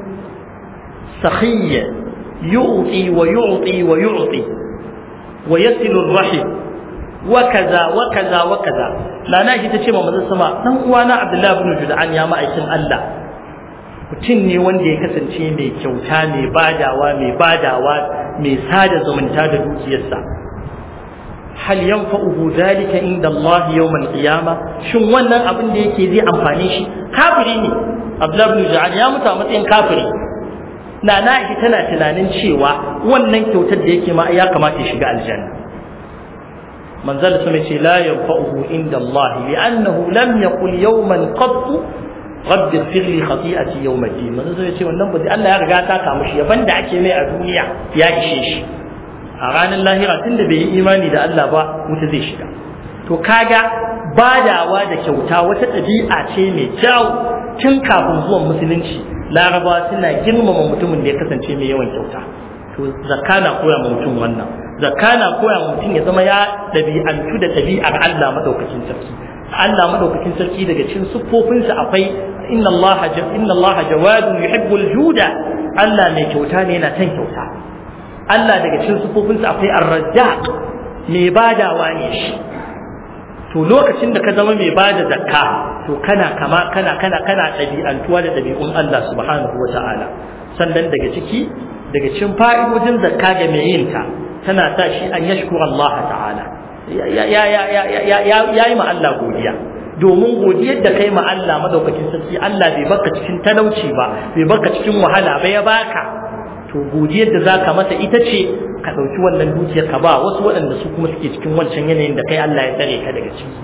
سخي يعطي ويعطي ويعطي ويصل الرحم وكذا وكذا وكذا لا ناجي tace ma manzon sama dan uwana Abdullah ibn Jud'an ya ma'aikin Allah mutum ne wanda ya kasance mai kyauta mai badawa mai badawa mai sada zumunta da dukiyarsa hal yanfa'uhu zalika inda Allah yawm al-qiyamah shin wannan abin da yake zai amfane shi kafiri ne Abdullah ibn Jud'an ya mutu a matsayin kafiri Nana Aisha tana tunanin cewa wannan kyautar da yake ma ya kamata ya shiga aljanna manzal sun ce la yanfa'uhu inda Allah li'annahu lam yaqul yawman qatt rabbi ighfir li khati'ati yawm ad-din manzal sun ce wannan ba Allah ya riga ta kama shi yaban da ake mai a duniya ya ishe shi a ranar lahira tunda bai yi imani da Allah ba wuta zai shiga to kaga badawa da kyauta wata ɗabi'a ce mai kyau tun kafin zuwan musulunci larabawa suna girmama mutumin da ya kasance mai yawan kyauta to zakka na koya ma mutum wannan zakka na koya ma mutum ya zama ya dabi'antu da dabi'ar Allah madaukakin sarki Allah madaukakin sarki daga cikin siffofinsa akwai inna Allah inna Allah jawadun yuhibbul juda Allah mai kyauta ne yana son kyauta Allah daga cikin siffofinsa akwai ar-razzaq mai badawa ne shi to lokacin da ka zama mai bada zakka to kana kama kana kana kana dabi'antuwa da dabi'un Allah subhanahu wata'ala sannan daga ciki daga cikin fa'idojin zakka ga mai yin ta tana sa shi an yashkura Allah ta'ala ya ya ya ya ya yayi ma Allah godiya domin godiyar da kai ma Allah madaukakin sarki Allah bai baka cikin talauci ba bai baka cikin wahala ba ya baka to godiyar da zaka masa ita ce ka dauki wannan dukiyar ka ba wasu waɗanda su kuma suke cikin wancan yanayin da kai Allah ya tsare ka daga ciki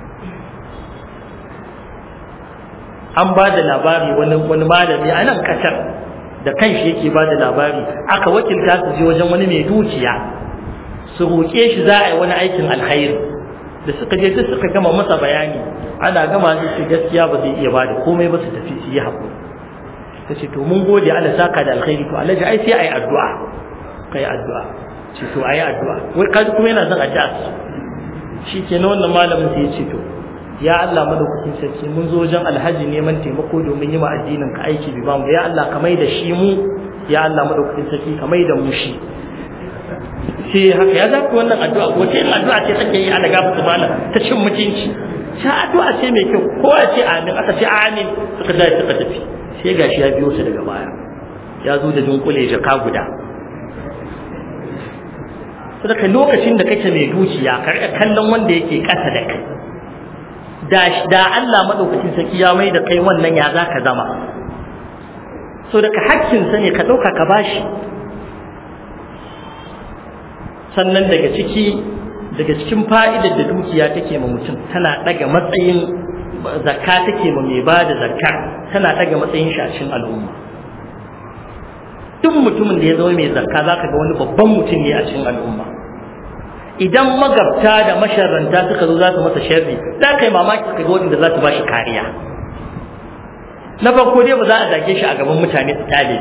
an ba da labari wani wani malami a nan kasar da kanshi yake ba da labari aka wakilta su je wajen wani mai dukiya su roƙe shi za a yi wani aikin alkhairi da suka je duk suka gama masa bayani ana gama su gaskiya ba zai iya ba da komai ba su tafi su yi haƙuri ta ce to mun gode Allah saka da alkhairi to Allah ji ai sai ayi addu'a kai addu'a ce to ayi addu'a wai kaji kuma yana son addu'a shi ke na wannan malamin sai ya ce to ya Allah madaukakin sarki mun zo wajen alhaji neman taimako domin yi ma addinin ka aiki bi ba mu ya Allah ka mai da shi mu ya Allah madaukakin sarki ka mai da mu shi sai haka ya zaka wannan addu'a ko ce addu'a ce take yi Allah gafarta bala ta cin mutunci sai addu'a ce mai kyau ko a ce amin aka ce amin suka dai suka tafi sai gashi ya biyo su daga baya ya zo da dunkule jaka guda saboda lokacin da kake mai dukiya ka rika kallon wanda yake kasa da kai da da Allah madaukakin sarki ya mai da kai wannan ya zaka zama so daga hakkin sa ne ka dauka ka bashi sannan daga ciki daga cikin fa'idar da dukiya take ma mutum tana daga matsayin zakka take ma mai bada zakka tana daga matsayin shashin al'umma duk mutumin da ya zama mai zakka zaka ga wani babban mutum ne a cikin al'umma idan magabta da masharranta suka zo za su masa sharri za ka yi mamaki ka ga wanda za su ba shi kariya. Na farko dai ba za a zage shi a gaban mutane su tale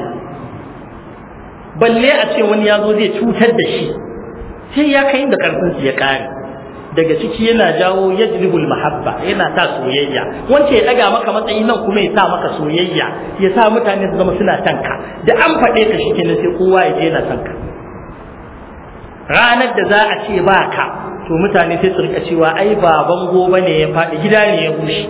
balle a ce wani ya zo zai cutar da shi sai ya kai da karfin su ya kare. Daga ciki yana jawo yajlibul mahabba, yana sa soyayya. Wance ya daga maka matsayi nan kuma ya sa maka soyayya, ya sa mutane su zama suna son ka. Da an faɗe ka shi kenan sai kowa ya je yana son ka. Ranar da za a ce ba ka, to mutane sai su rika cewa ai ba bango bane ya faɗi, gida ne ya bushe.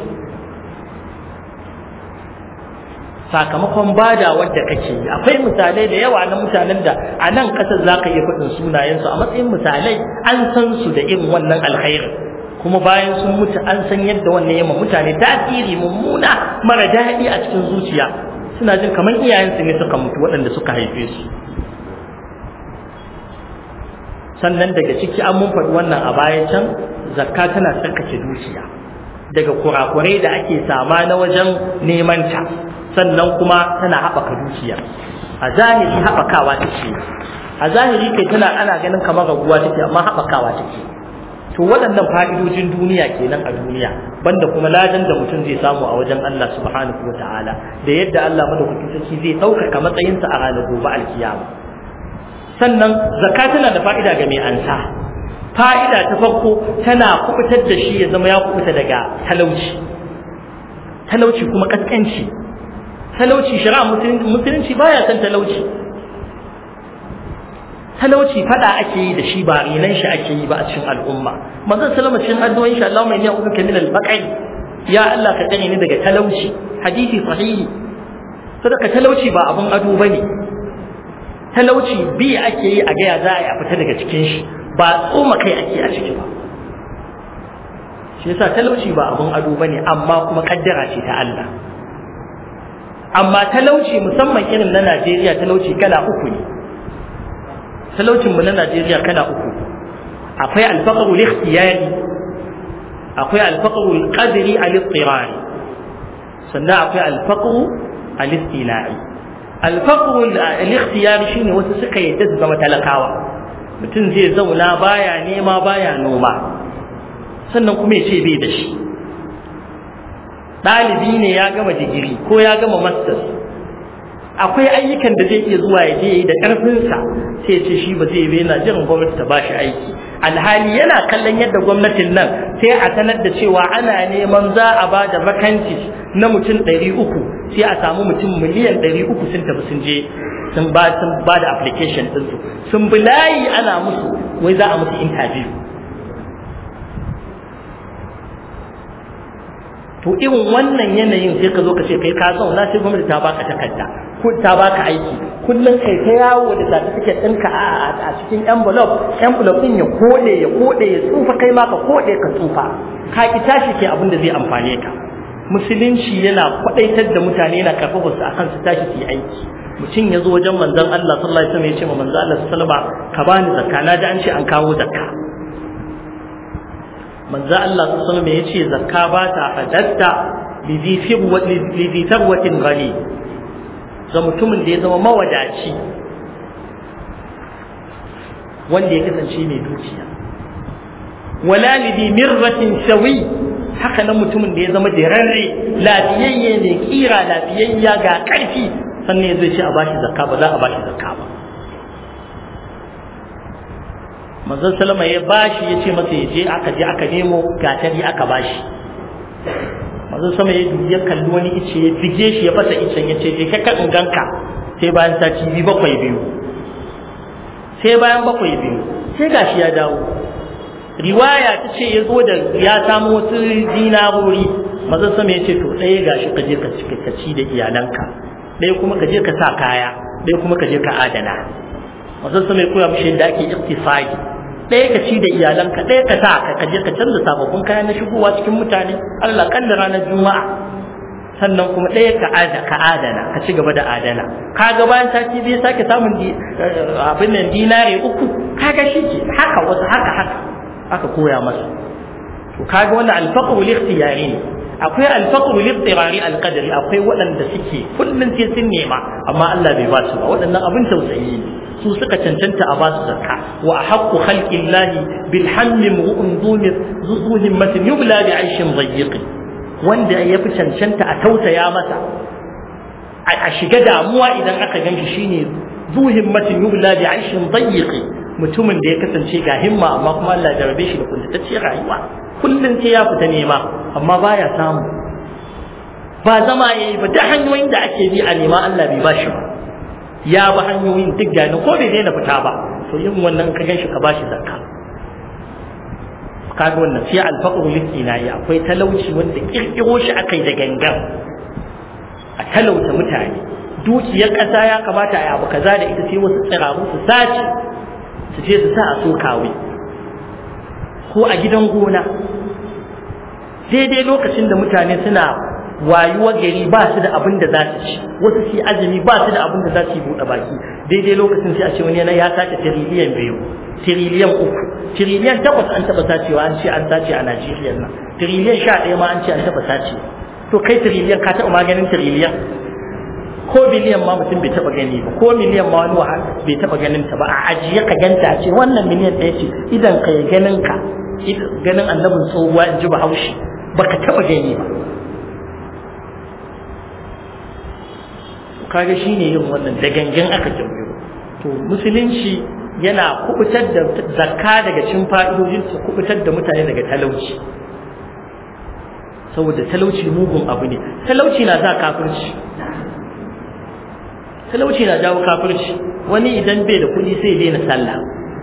Sakamakon bada wadda kake yi. Akwai misalai da yawa na mutanen da a nan kasar za ka iya faɗin sunayensu a matsayin misalai, an san su da irin wannan alkhairin, kuma bayan sun mutu an san yadda wannan yamma mutane tasiri mummuna mara daɗi a cikin zuciya, suna jin kamar iyayensu ne suka mutu waɗanda suka haife su. Sannan daga ciki an mun faɗi wannan a bayan can, zakka tana tsarkake dukiya daga kurakurai da ake sama na wajen neman ta, sannan kuma tana haɓaka dukiya. A zahiri haɓakawa take, a zahiri kai tana ana ganin kamar raguwa take, amma haɓakawa take. To waɗannan fa'idojin duniya kenan a duniya, banda kuma ladan da mutum zai samu a wajen Allah subhanahu wa ta'ala, da yadda Allah madaukakin sarki zai ɗaukaka matsayinsa a ranar gobe alkiyama. Sannan zakka tana da fa'ida ga mai ansa. Fa'ida ta farko tana kubutar da shi ya zama ya kubuta daga talauci. Talauci kuma kaskanci. Talauci shari'a musulunci baya san talauci. Talauci fada ake yi da shi ba rinan shi ake yi ba a cikin al'umma. Manzon sallama cikin addu'o'in shi Allahumma inni a'udhuka min al-baqi, ya Allah ka tsare ni daga talauci. Hadisi sahihi. Sadaka talauci ba abun ado bane. Talauci bi ake yi a ga ya za a fita daga cikin shi, ba tsoma kai ake a ciki ba. Shi yasa talauci ba abun ado bane, amma kuma kaddara ce ta Allah. Amma talauci musamman irin na Najeriya, talauci kala uku ne. Talaucin mu na Najeriya kala uku. Akwai al-faqru al-ikhtiyari, akwai al-faqru al-qadri al-ittirari, sannan akwai al-faqru al-istina'i. Al-faqru al-ikhtiyari shine wasu suka yadda su zama talakawa. Mutum zai zauna baya nema baya noma, sannan kuma ya ce bai da shi. Ɗalibi ne ya gama digiri ko ya gama masters, akwai ayyukan da zai iya zuwa ya je yi da ƙarfinsa, sai ya ce shi ba zai bai na jiran gwamnati ta bashi aiki. Alhali yana kallon yadda gwamnatin nan sai a sanar da cewa ana neman za a ba da vacancies na mutum ɗari uku, sai a samu mutum miliyan ɗari uku sun tafi sun je sun ba sun ba da application ɗinsu, sun bi layi ana musu wai za a musu interview. To irin wannan yanayin sai ka zo ka ce kai ka zauna sai gwamnati ta baka takarda ko ta baka aiki, kullum kai ta yawo da certificate ɗinka a cikin envelope, envelope ɗin ya kode ya kode ya tsufa, kai ma ka kode ka tsufa, ka ki tashi ke abin da zai amfane ka. Musulunci yana kwadaitar da mutane, yana karfafa su akan su tashi su yi aiki. Mutum ya zo wajen manzon Allah sallallahu alaihi wasallam ya ce ma manzon Allah sallallahu alaihi wasallam ka bani zakka, na ji an ce an kawo zakka. Manzo Allah sallallahu alaihi wasallam yace zakka ba ta hadatta li tarwatin ghani, ga mutumin da ya zama mawadaci wanda ya kasance mai dukiya, wala li mirratin shawi, haka nan mutumin da ya zama dirarre lafiyayye ne, kira lafiyayya ga karfi, sannan zai ce a bashi zakka, ba za a bashi zakka ba. Manzon salama ya bashi, ya ce masa ya je, aka je aka nemo gatari aka bashi. Manzon sama ya ya kalli wani ice, ya bige shi, ya fasa icen, ya ce je ka kan ganka, sai bayan sati biyu bakwai biyu sai bayan bakwai biyu sai gashi ya dawo. Riwaya ta ce ya zo da ya samu wasu dinarori. Manzon sama ya ce to ɗaya gashi ka je ka ci da iyalanka, ɗaya kuma ka je ka sa kaya, ɗaya kuma ka je ka adana. Manzon sama ya koya mishi yadda ake iktisadi, ɗaya ka ci da iyalanka, ɗaya ka sa ka je ka canza sababbin kaya na shigowa cikin mutane, Allah kalla ranar juma'a, sannan kuma ɗaya ka adana ka adana ka ci gaba da adana. Kaga bayan sati biyu sake samun abin nan dinare uku, kaga shi ke haka wasu haka haka aka koya masa. To kaga wannan alfaqru li ikhtiyari ne. akwai al-faqru li-ittirari al-qadari akwai waɗanda suke kullun sai sun nema amma Allah bai ba su ba waɗannan abin tausayi ne su suka cancanta a ba su zakka wa haqqu khalqillahi bil hammi mu'un zuhim matin yubla bi aishin dayyiq wanda ya fi cancanta a tausaya masa a shiga damuwa idan aka ganshi shine zuhim matin yubla bi aishin dayyiq mutumin da ya kasance ga himma amma kuma Allah ya jarabe shi da kuntatacciyar rayuwa kullun sai ya fita nema amma baya samu ba zama yayi ba da hanyoyin da ake bi a nema Allah bai bashi ba ya ba hanyoyin duk gani ko bai daina fita ba to yin wannan ka ganshi ka bashi zakka kaga wannan sai al-faqru lil-inayi akwai talauci wanda kirkiro shi akai da gangan a talauta mutane dukiyar kasa ya kamata a yi abu kaza da ita sai wasu tsiraru su sace su je su sa a sokawai ko a gidan gona daidai lokacin da mutane suna wayuwa gari ba su da abin da za su ci wasu su azumi ba su da abin da za su yi buɗe baki daidai lokacin sai a ce wani yana ya sace tiriliyan biyu tiriliyan uku tiriliyan takwas an taɓa sacewa an ce an sace a Najeriya nan tiriliyan sha ɗaya ma an ce an taɓa sace to kai tiriliyan ka taɓa maganin tiriliyan ko biliyan ma mutum bai taba gani ba ko miliyan ma wani wahal bai taba ganin ta ba a ajiye ka ganta a ce wannan miliyan ɗaya ce idan ka yi ganin ka ganin annabin tsohuwa in ji Bahaushe baka taba gani ba kaga shine yin wannan da gangan aka jami'u to musulunci yana kubutar da zakka daga cikin fa'idojin su kubutar da mutane daga talauci saboda talauci mugun abu ne talauci na za kafirci talauci na jawo kafirci wani idan bai da kuɗi sai daina sallah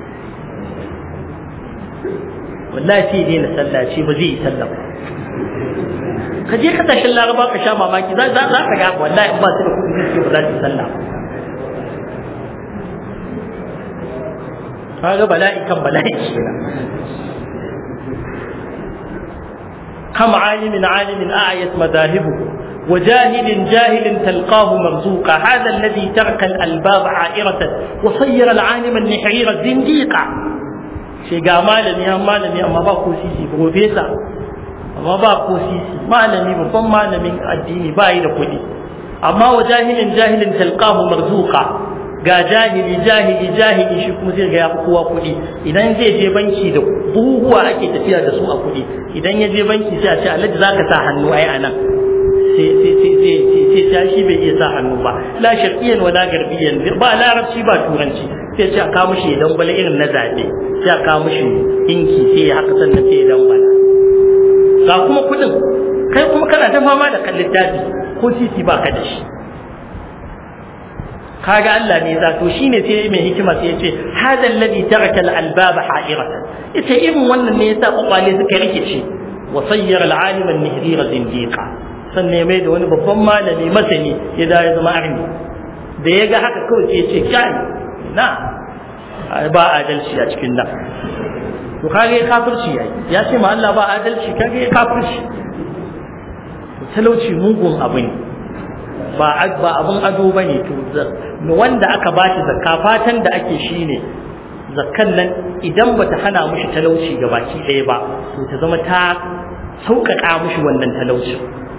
wallahi sai daina sallah ce ba zai yi sallah ba ka je kasashen laraba ka sha mamaki za za ka ga wallahi in ba su da kuɗi sai ba za su yi sallah kaga bala'i kan bala'i kam alimin alimin a'ayat madahibu وجاهل جاهل تلقاه مرزوقا هذا الذي ترك الألباب عائرة وصير العالم النحرير زنديقا شيء قال مالني هم مالني أما باكو سيسي بروفيسا أما باكو سيسي مالني بفم مالني الديني بايد قولي أما وجاهل جاهل تلقاه مرزوقا ga jahili jahili jahili shi kuma sai ga ya fi kowa kuɗi idan zai je banki da buhuhuwa ake tafiya da su a kuɗi idan ya je banki sai a ce alhaji zaka sa hannu ai anan sai shi bai iya sa hannu ba la sharqiyyan wala garbiyan ba larabci ba turanci sai ce a kawo mishi dan bala irin na zabe sai a kawo mishi inki sai haka sannan sai dan bala ga kuma kudin kai kuma kana ta fama da kallin daji ko titi ba ka da shi kaga Allah ne za to shine sai mai hikima sai ya ce hadal ladhi taraka al-albaba ha'iratan ita irin wannan ne yasa kwakwale suka rikice wa sayyara al-alim an-nihrira zindiqa sannan mai da wani babban malami masani ya da ya zama arni da ya ga haka kawai sai ya ce kai na ba adalci a cikin nan to kage kafirci yayi ya ce ma Allah ba adalci kage kafirci talauci mugun abu ne ba ba abun ado bane to wanda aka bashi zakka fatan da ake shine zakkan nan idan bata hana mushi talauci gabaki ɗaya ba to ta zama ta sauƙaƙa mushi wannan talauci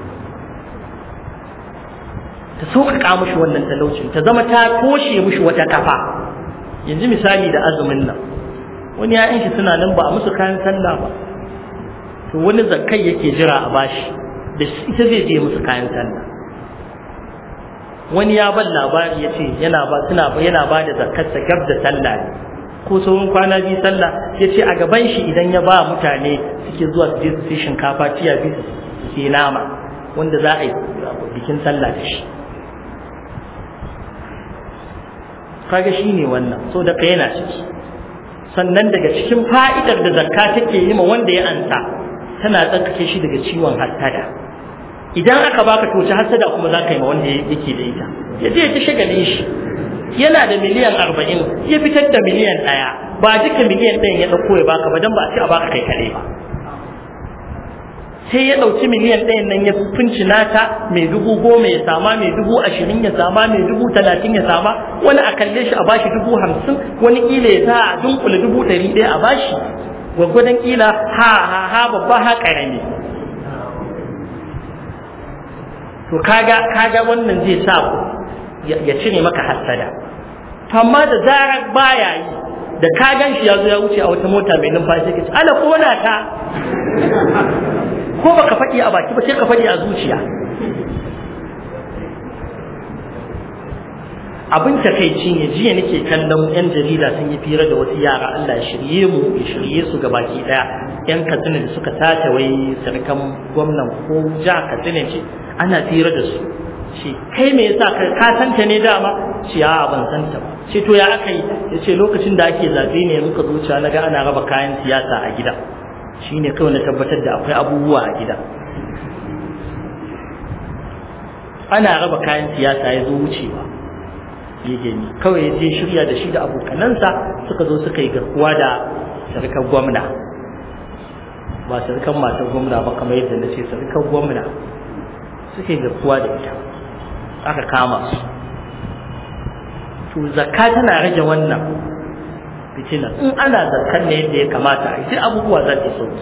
ta sauƙaƙa mushi wannan talauci ta zama ta toshe mushi wata kafa yanzu misali da azumin nan wani ya'yan shi suna nan ba a musu kayan sallah ba to wani zakkai yake jira a bashi da ita zai je musu kayan sallah wani ya ban labari ya ce yana ba suna yana ba da zakarsa gab da sallah ne ko sauran kwana biyu sallah ya ce a gaban shi idan ya ba mutane suke zuwa su je su sai shinkafa tiya biyu su sai nama wanda za a yi bikin sallah da shi kaga shi ne wannan so da kai yana ciki sannan daga cikin fa'idar da zakka take yi ma wanda ya ansa tana tsarkake shi daga ciwon hasada idan aka baka to ta hasada kuma za ka yi ma wanda yake da ita ya je ta shagalin shi yana da miliyan arba'in ya fitar da miliyan ɗaya ba duka miliyan ɗayan ya ɗauko ya baka ba don ba a ce a baka kai kaɗai ba sai ya ɗauki miliyan ɗayan nan ya fincina ta mai dubu goma ya sama mai dubu ashirin ya sama mai dubu talatin ya sama wani a kalle shi a bashi dubu hamsin wani ƙila ya sa a dunkula dubu ɗari ɗaya a bashi gwaggwadon ƙila ha ha ha babba ha ƙarami to kaga kaga wannan zai sa ya cire maka hasada. Amma da zarar baya yi da ka gan shi ya zo ya wuce a wata mota mai numfashi kace ala kona ta ko baka faɗi a baki ba sai ka faɗi a zuciya. Abin takeici ne, jiya nake kallon yan jarida sun yi fira da wasu yara, Allah ya shirye mu ya shirye su ga baki daya, yan Katsina da suka tace wai sarkan gwamnan ko ja Katsina ce ana fira da su, ce kai me yasa ka santa ne dama, ce a ban santa ba, ce to ya aka yi, yace lokacin da ake zabe ne muka zuciya naga ana raba kayan siyasa a gida, shine kawai na tabbatar da akwai abubuwa a gida. Ana raba kayan siyasa ya zo wucewa ya gani kawai ya je shirya da shi da abokanansa suka zo suka yi garkuwa da sarkar gwamna, ba sarkar matar gwamna ba kamar yadda na ce sarkar gwamna, suka yi garkuwa da ita aka kama su. to zakka tana rage wannan fitina, in ana zakkar ne yadda ya kamata a yi abubuwa za su sauki.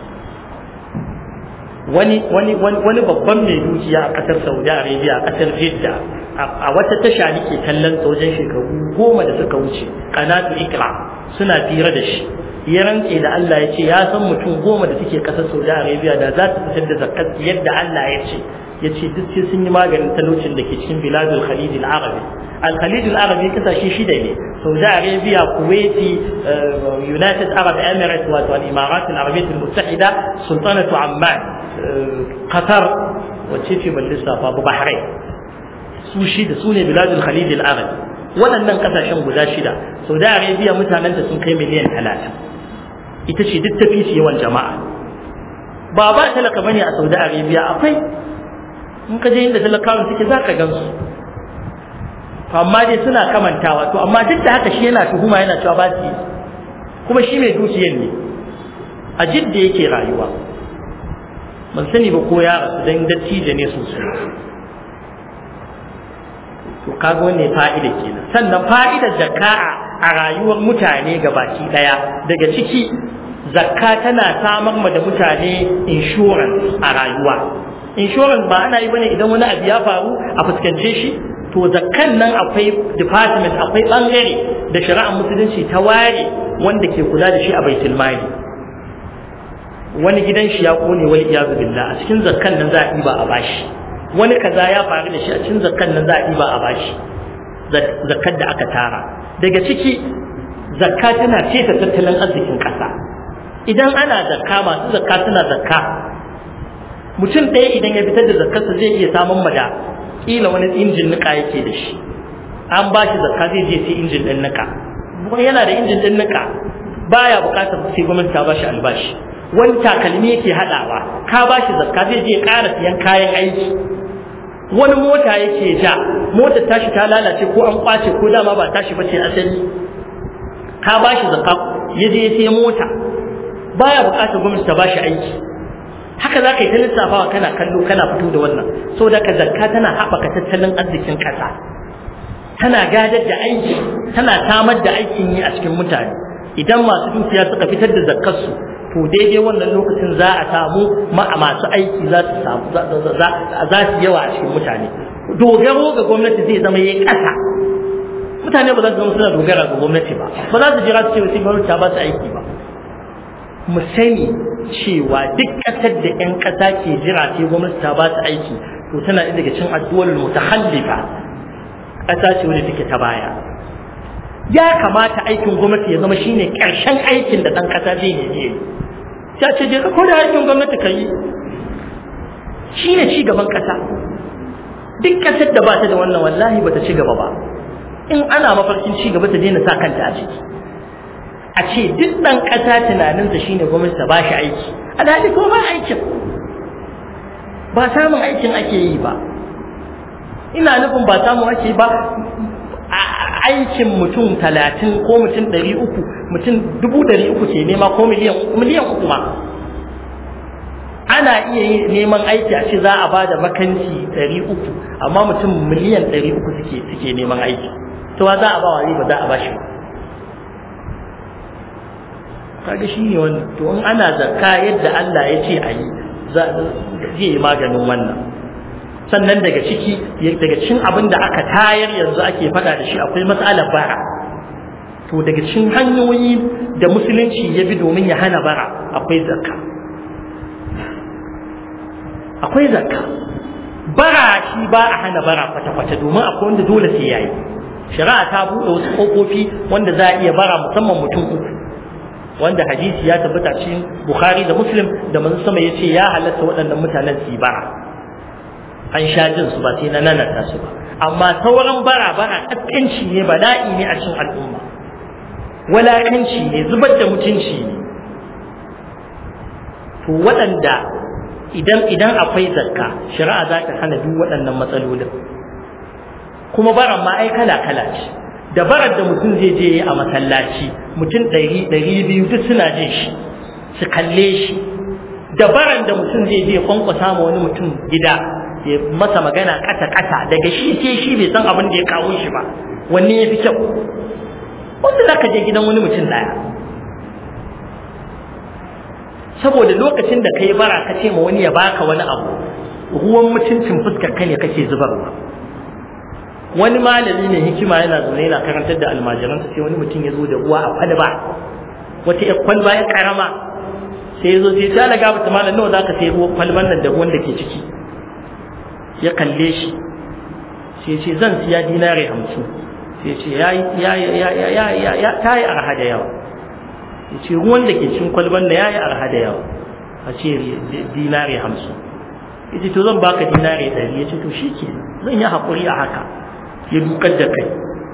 wani wani wani babban mai dukiya a kasar Saudi Arabia, a kasar Jeddah, a wata tasha nake kallon wajen shekaru goma da suka wuce, Qanatu Iqra, suna fira da shi, ya rantse da Allah ya ce ya san mutum goma da suke kasar Saudi Arabia da za su fitar da zakat yadda Allah ya ce, ya ce duk sai sun yi maganin talaucin da ke cikin biladul Khalid al-Arabi. al-Khalid al-Arabi kasashe shida ne, Saudi Arabia, Kuwait, United Arab Emirates wato al-Imarat al-Arabiyyah al-Muttahida, Sultanatu Amman, Qatar, wacce ce ban lissafa ba, Bahrain, su shida su ne biladul Khalid al-Arabi. waɗannan kasashen guda shida, Saudi Arabia mutanenta sun kai miliyan talatin, ita ce duk tafi su yawan jama'a. ba ba talaka bane a Saudi Arabia, akwai, in ka je inda talakawan suke za ka gansu, amma dai suna kamantawa. To amma duk da haka shi yana tuhuma, yana cewa ba su yi, kuma shi mai dukiyar ne, a Jidda yake rayuwa, ban sani ba ko ya rasu dan dattijo ne sosai. to kaga wannan fa'ida kenan. Sannan fa'idar zakka a rayuwar mutane gabaki daya, daga ciki zakka tana samar ma da mutane insurance a rayuwa. Insurance ba ana yi bane idan wani abu ya faru a fuskance shi, to zakkan nan akwai department, akwai bangare da shari'ar musulunci ta ware wanda ke kula da shi a baitul mali. Wani gidan shi ya kone, wal iyazu billah, a cikin zakkan nan za a yi ba a bashi. Wani kaza ya faru da shi, a cikin zakkan nan za a yi ba a bashi, zakkar da aka tara. Daga ciki zakka tana ceta tattalin arzikin kasa. Idan ana zakka, masu zakka suna zakka, mutum ɗaya idan ya fitar da zakkarsa zai iya samun mada kila wani injin nika yake da shi, an ba shi zakka zai je sai injin ɗin nika, yana da injin ɗin nika baya buƙatar sai gwamnati ta ba shi albashi. Wani takalmi yake haɗawa, ka ba shi zakka zai je ƙara siyan kayan aiki. Wani mota yake ja, motar tashi ta lalace ko an kwace ko dama ba tashi bace asali, ka ba shi zakka ya je ya siya mota, baya buƙatar gwamnati ta ba shi aiki. Haka za ka yi ta lissafawa kana kallo kana fito da wannan. So da ka zakka tana haɓaka tattalin arzikin ƙasa, tana gadar da aiki, tana samar da aikin yi a cikin mutane. Idan masu dukiya suka fitar da zakkarsu, to daidai wannan lokacin za a samu masu aiki za su samu za su yawa a cikin mutane. Dogaro ga gwamnati zai zama yayi ƙasa. Mutane ba za su zama suna dogara ga gwamnati ba, ba za su jira su ce sai gwamnati ta ba su aiki ba. Mu sani cewa duk ƙasar da 'yan ƙasa ke jira sai gwamnati ta ba su aiki, to tana ɗaya daga cikin addu'ar mutahallifa, ƙasa ce wadda take ta baya. Ya kamata aikin gwamnati ya zama shine ƙarshen aikin da ɗan ƙasa zai yi. Ya ce je ka koda aikin gwamnati ka yi, shine ci gaban ƙasa. Duk ƙasar da ba ta da wannan wallahi ba ta ci gaba ba. In ana mafarkin ci gaba ta daina sa kanta a ciki. A ce duk ɗan ƙasa tunaninsa shine gwamnati ta ba shi aiki, alhali ko ba aikin, ba samun aikin ake yi ba. Ina nufin ba samun ake yi ba, aikin mutum talatin ko mutum ɗari uku, mutum dubu ɗari uku ke nema ko miliyan miliyan uku ma. Ana iya neman aiki a ce za a ba da vakanci ɗari uku, amma mutum miliyan ɗari uku suke suke neman aiki. To za a ba wa ba za a ba shi ba. Kaga shi ne wannan. To in ana zakka yadda Allah ya ce a yi, zai yi maganin wannan. sannan daga ciki daga cikin abin da aka tayar yanzu ake fada da shi akwai matsalar bara. To daga cikin hanyoyi da musulunci ya bi domin ya hana bara akwai zakka akwai zakka bara shi ba a hana bara kwata-kwata domin akwai wanda dole sai yayi. Shari'a ta buɗe wasu ƙofofi wanda za a iya bara musamman mutum uku, wanda hadisi ya tabbata cikin Bukhari da Muslim da manzo sama yace ya halatta waɗannan mutanen su bara. An sha jin su ba sai na nanata su ba, amma sauran bara bara kaskanci ne, bala'i ne a cikin al'umma, walakanci ne, zubar da mutunci ne. To waɗanda idan idan akwai zakka shari'a za ta hana duk waɗannan matsalolin. Kuma baran ma ai kala kala ce, da barar da mutum zai je a masallaci mutum ɗari ɗari biyu duk suna jin shi su kalle shi, da baran da mutum zai je kwankwasa ma wani mutum gida ya masa magana kata kata daga shi sai shi bai san abin da ya kawo shi ba, wanne ya fi kyau? Wanda za ka je gidan wani mutum ɗaya, saboda lokacin da ka yi bara ka ce ma wani ya baka wani abu, ruwan mutuncin fuskar ka ne kake zubarwa. Wani malami ne hikima yana zaune yana karantar da almajiransa, sai wani mutum ya zo da ruwa a kwalba, wata ƴar kwalba ya karama, sai ya zo sai ta laga mata malam nawa zaka sai ruwan kwalban nan da ruwan da ke ciki. Ya kalle shi sai ce zan siya dinare hamsin. Sai ce ya ya ya ya ya ya ta yi arha da yawa. Ya ce ruwan da ke cikin kwalban nan ya yi arha da yawa, a ce dinare hamsin. Ya ce to zan baka dinare ɗari. Ya ce to shi ke zan yi haƙuri a haka. Ya dukar da kai.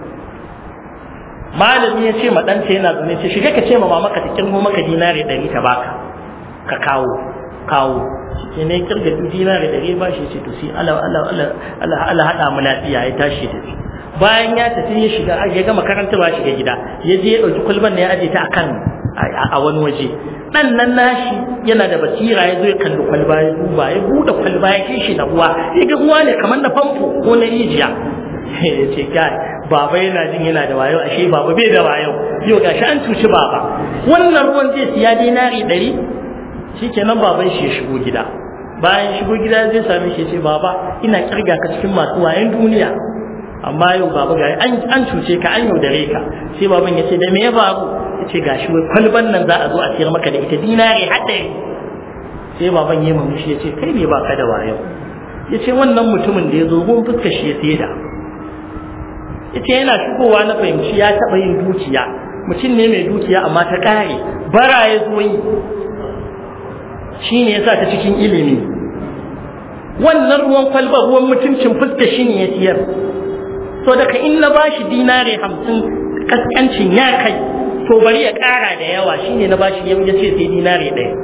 Malami ya ce ma ɗanta yana zaune, ce shiga ka ce ma mamaka ta kirgo maka dinare ɗari ta baka ka kawo kawo shi ne kirga dinare ɗari ba shi ce to sai Allah Allah Allah Allah hada mu lafiya ya tashi tafi. Bayan ya tafi ya shiga ya ga makaranta ba shiga gida, ya je ya dauki kulban ne ya aje ta akan a wani waje. Dan nan nashi yana da basira, ya zo ya kalli kwalba ya duba, ya bude kwalba ya kishi da ruwa, ya ga ruwa ne kamar na famfo ko na rijiya. Ya ce kai baba yana jin yana da wayo, ashe baba bai da wayo, yau gashi an tuci baba. Wannan ruwan zai siya dinari ɗari. Shikenan baban shi ya shigo gida. Bayan shigo gida zai same shi ya ce baba ina kirga ka cikin masu wayan duniya, amma yau baba ga an an cuce ka, an yaudare ka. Sai baban ya ce da me ya faru? Ya ce gashi wai kwalban nan za a zo a siyar maka da ita dinari haɗari. Sai baban ya murmushi ya ce kai ne baka da wayo. Ya ce wannan mutumin da ya zo gun fuskar shi ya saida. Ita yana shigowa na fahimci ya taɓa yin dukiya, mutum ne mai dukiya amma ta ƙare, bara ya zo yi, shi ne ya sa ta cikin ilimi. Wannan ruwan kwalba ruwan mutuncin fuska shi ne ya siyar. So daga in na bashi dinare hamsin kaskancin ya kai, to bari ya ƙara da yawa, shi ne na bashi ya ce sai dinare ɗaya.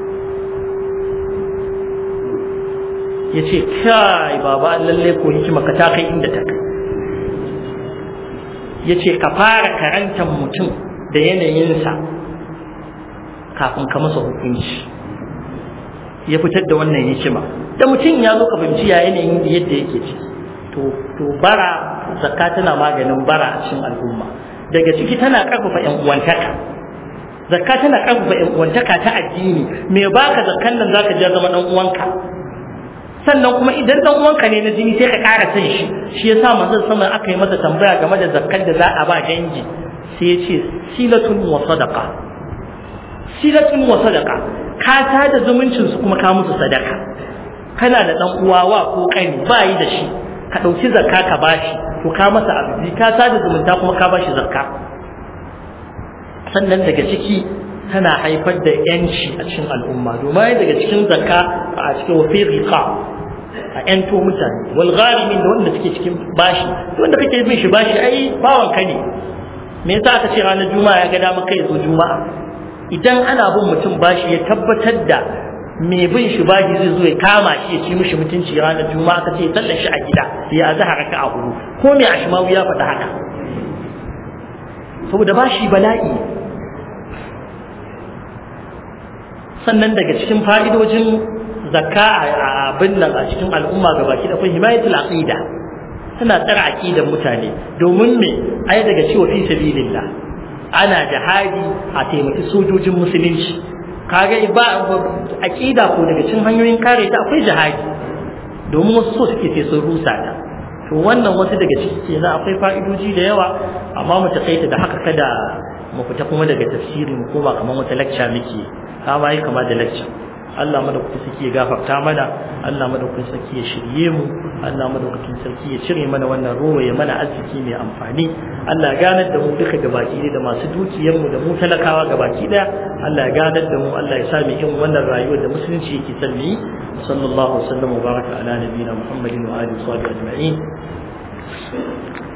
Ya ce kai baba lallai ko hikima ka ta kai inda ta kai. Ya ce ka fara karantar mutum da yanayinsa kafin ka masa hukunci. Ya fitar da wannan hikima. Da mutum ya zo ka fahimci ya yanayin da yadda yake ciki. To to bara zakka tana maganin bara a cikin al'umma. Daga ciki tana karfafa ƴan uwantaka. Zakka tana karfafa ƴan uwantaka ta addini. Me baka zakkan nan zaka je zama dan uwanka. Sannan kuma idan dan uwanka ne na jini sai ka ƙara san shi. Shi yasa manzon sama aka yi masa tambaya game da zakkar da za a ba dangi, sai ya ce silatun wa sadaqa. Silatun wa sadaqa, ka tada zumuncin su kuma ka musu sadaka. Kana da dan uwa wa ko kani ba yi da shi, ka dauki zakka ka bashi, to ka masa abu, ka tada zumunta kuma ka bashi zakka. Sannan daga ciki tana haifar da yanci a cikin al'umma, domin daga cikin zakka a cikin wafi riqa a yanto mutane, wal gharimin da wanda suke cikin bashi, wanda kake bin shi bashi ai bawan ka ne. Me yasa aka ce ranar juma'a ya ga dama kai zo juma'a? Idan ana bin mutum bashi ya tabbatar da me bin shi bashi zai zo ya kama shi ya ci mishi mutunci ranar juma'a, aka ce ya sallar shi a gida ya azhar ka a hudu, ko me ashmawi ya faɗa haka, saboda bashi bala'i. Sannan daga cikin fa'idojin zakka a abin nan a cikin al'umma gabaki da akwai himayatul aqida, tana tsara aqidar mutane. Domin me ai daga cewa fi sabilillah ana jihadi a taimaki sojojin musulunci, kaga ba aqida ko daga cikin hanyoyin kare ta akwai jihadi. domin wasu so suke sai sun rusa ta. To wannan wasu daga ciki kenan akwai fa'idoji da yawa, amma mu takaita da haka kada mu fita kuma daga tafsiri mu koma kamar wata lecture muke, ka bai kama da lecture. Allah madaukakin sarki ya gafarta mana, Allah madaukakin sarki ya shirye mu, Allah madaukakin sarki ya cire mana wannan rowa, ya mana arziki mai amfani. Allah ya ganar da mu duka gabaki ɗaya da masu dukiyar mu da mu talakawa gabaki ɗaya. Allah ya ganar da mu, Allah ya sa mu yin wannan rayuwar da musulunci yake son mu yi. Sallallahu alaihi wa sallam wa baraka ala nabiyina Muhammadin wa alihi wa sahbihi ajma'in.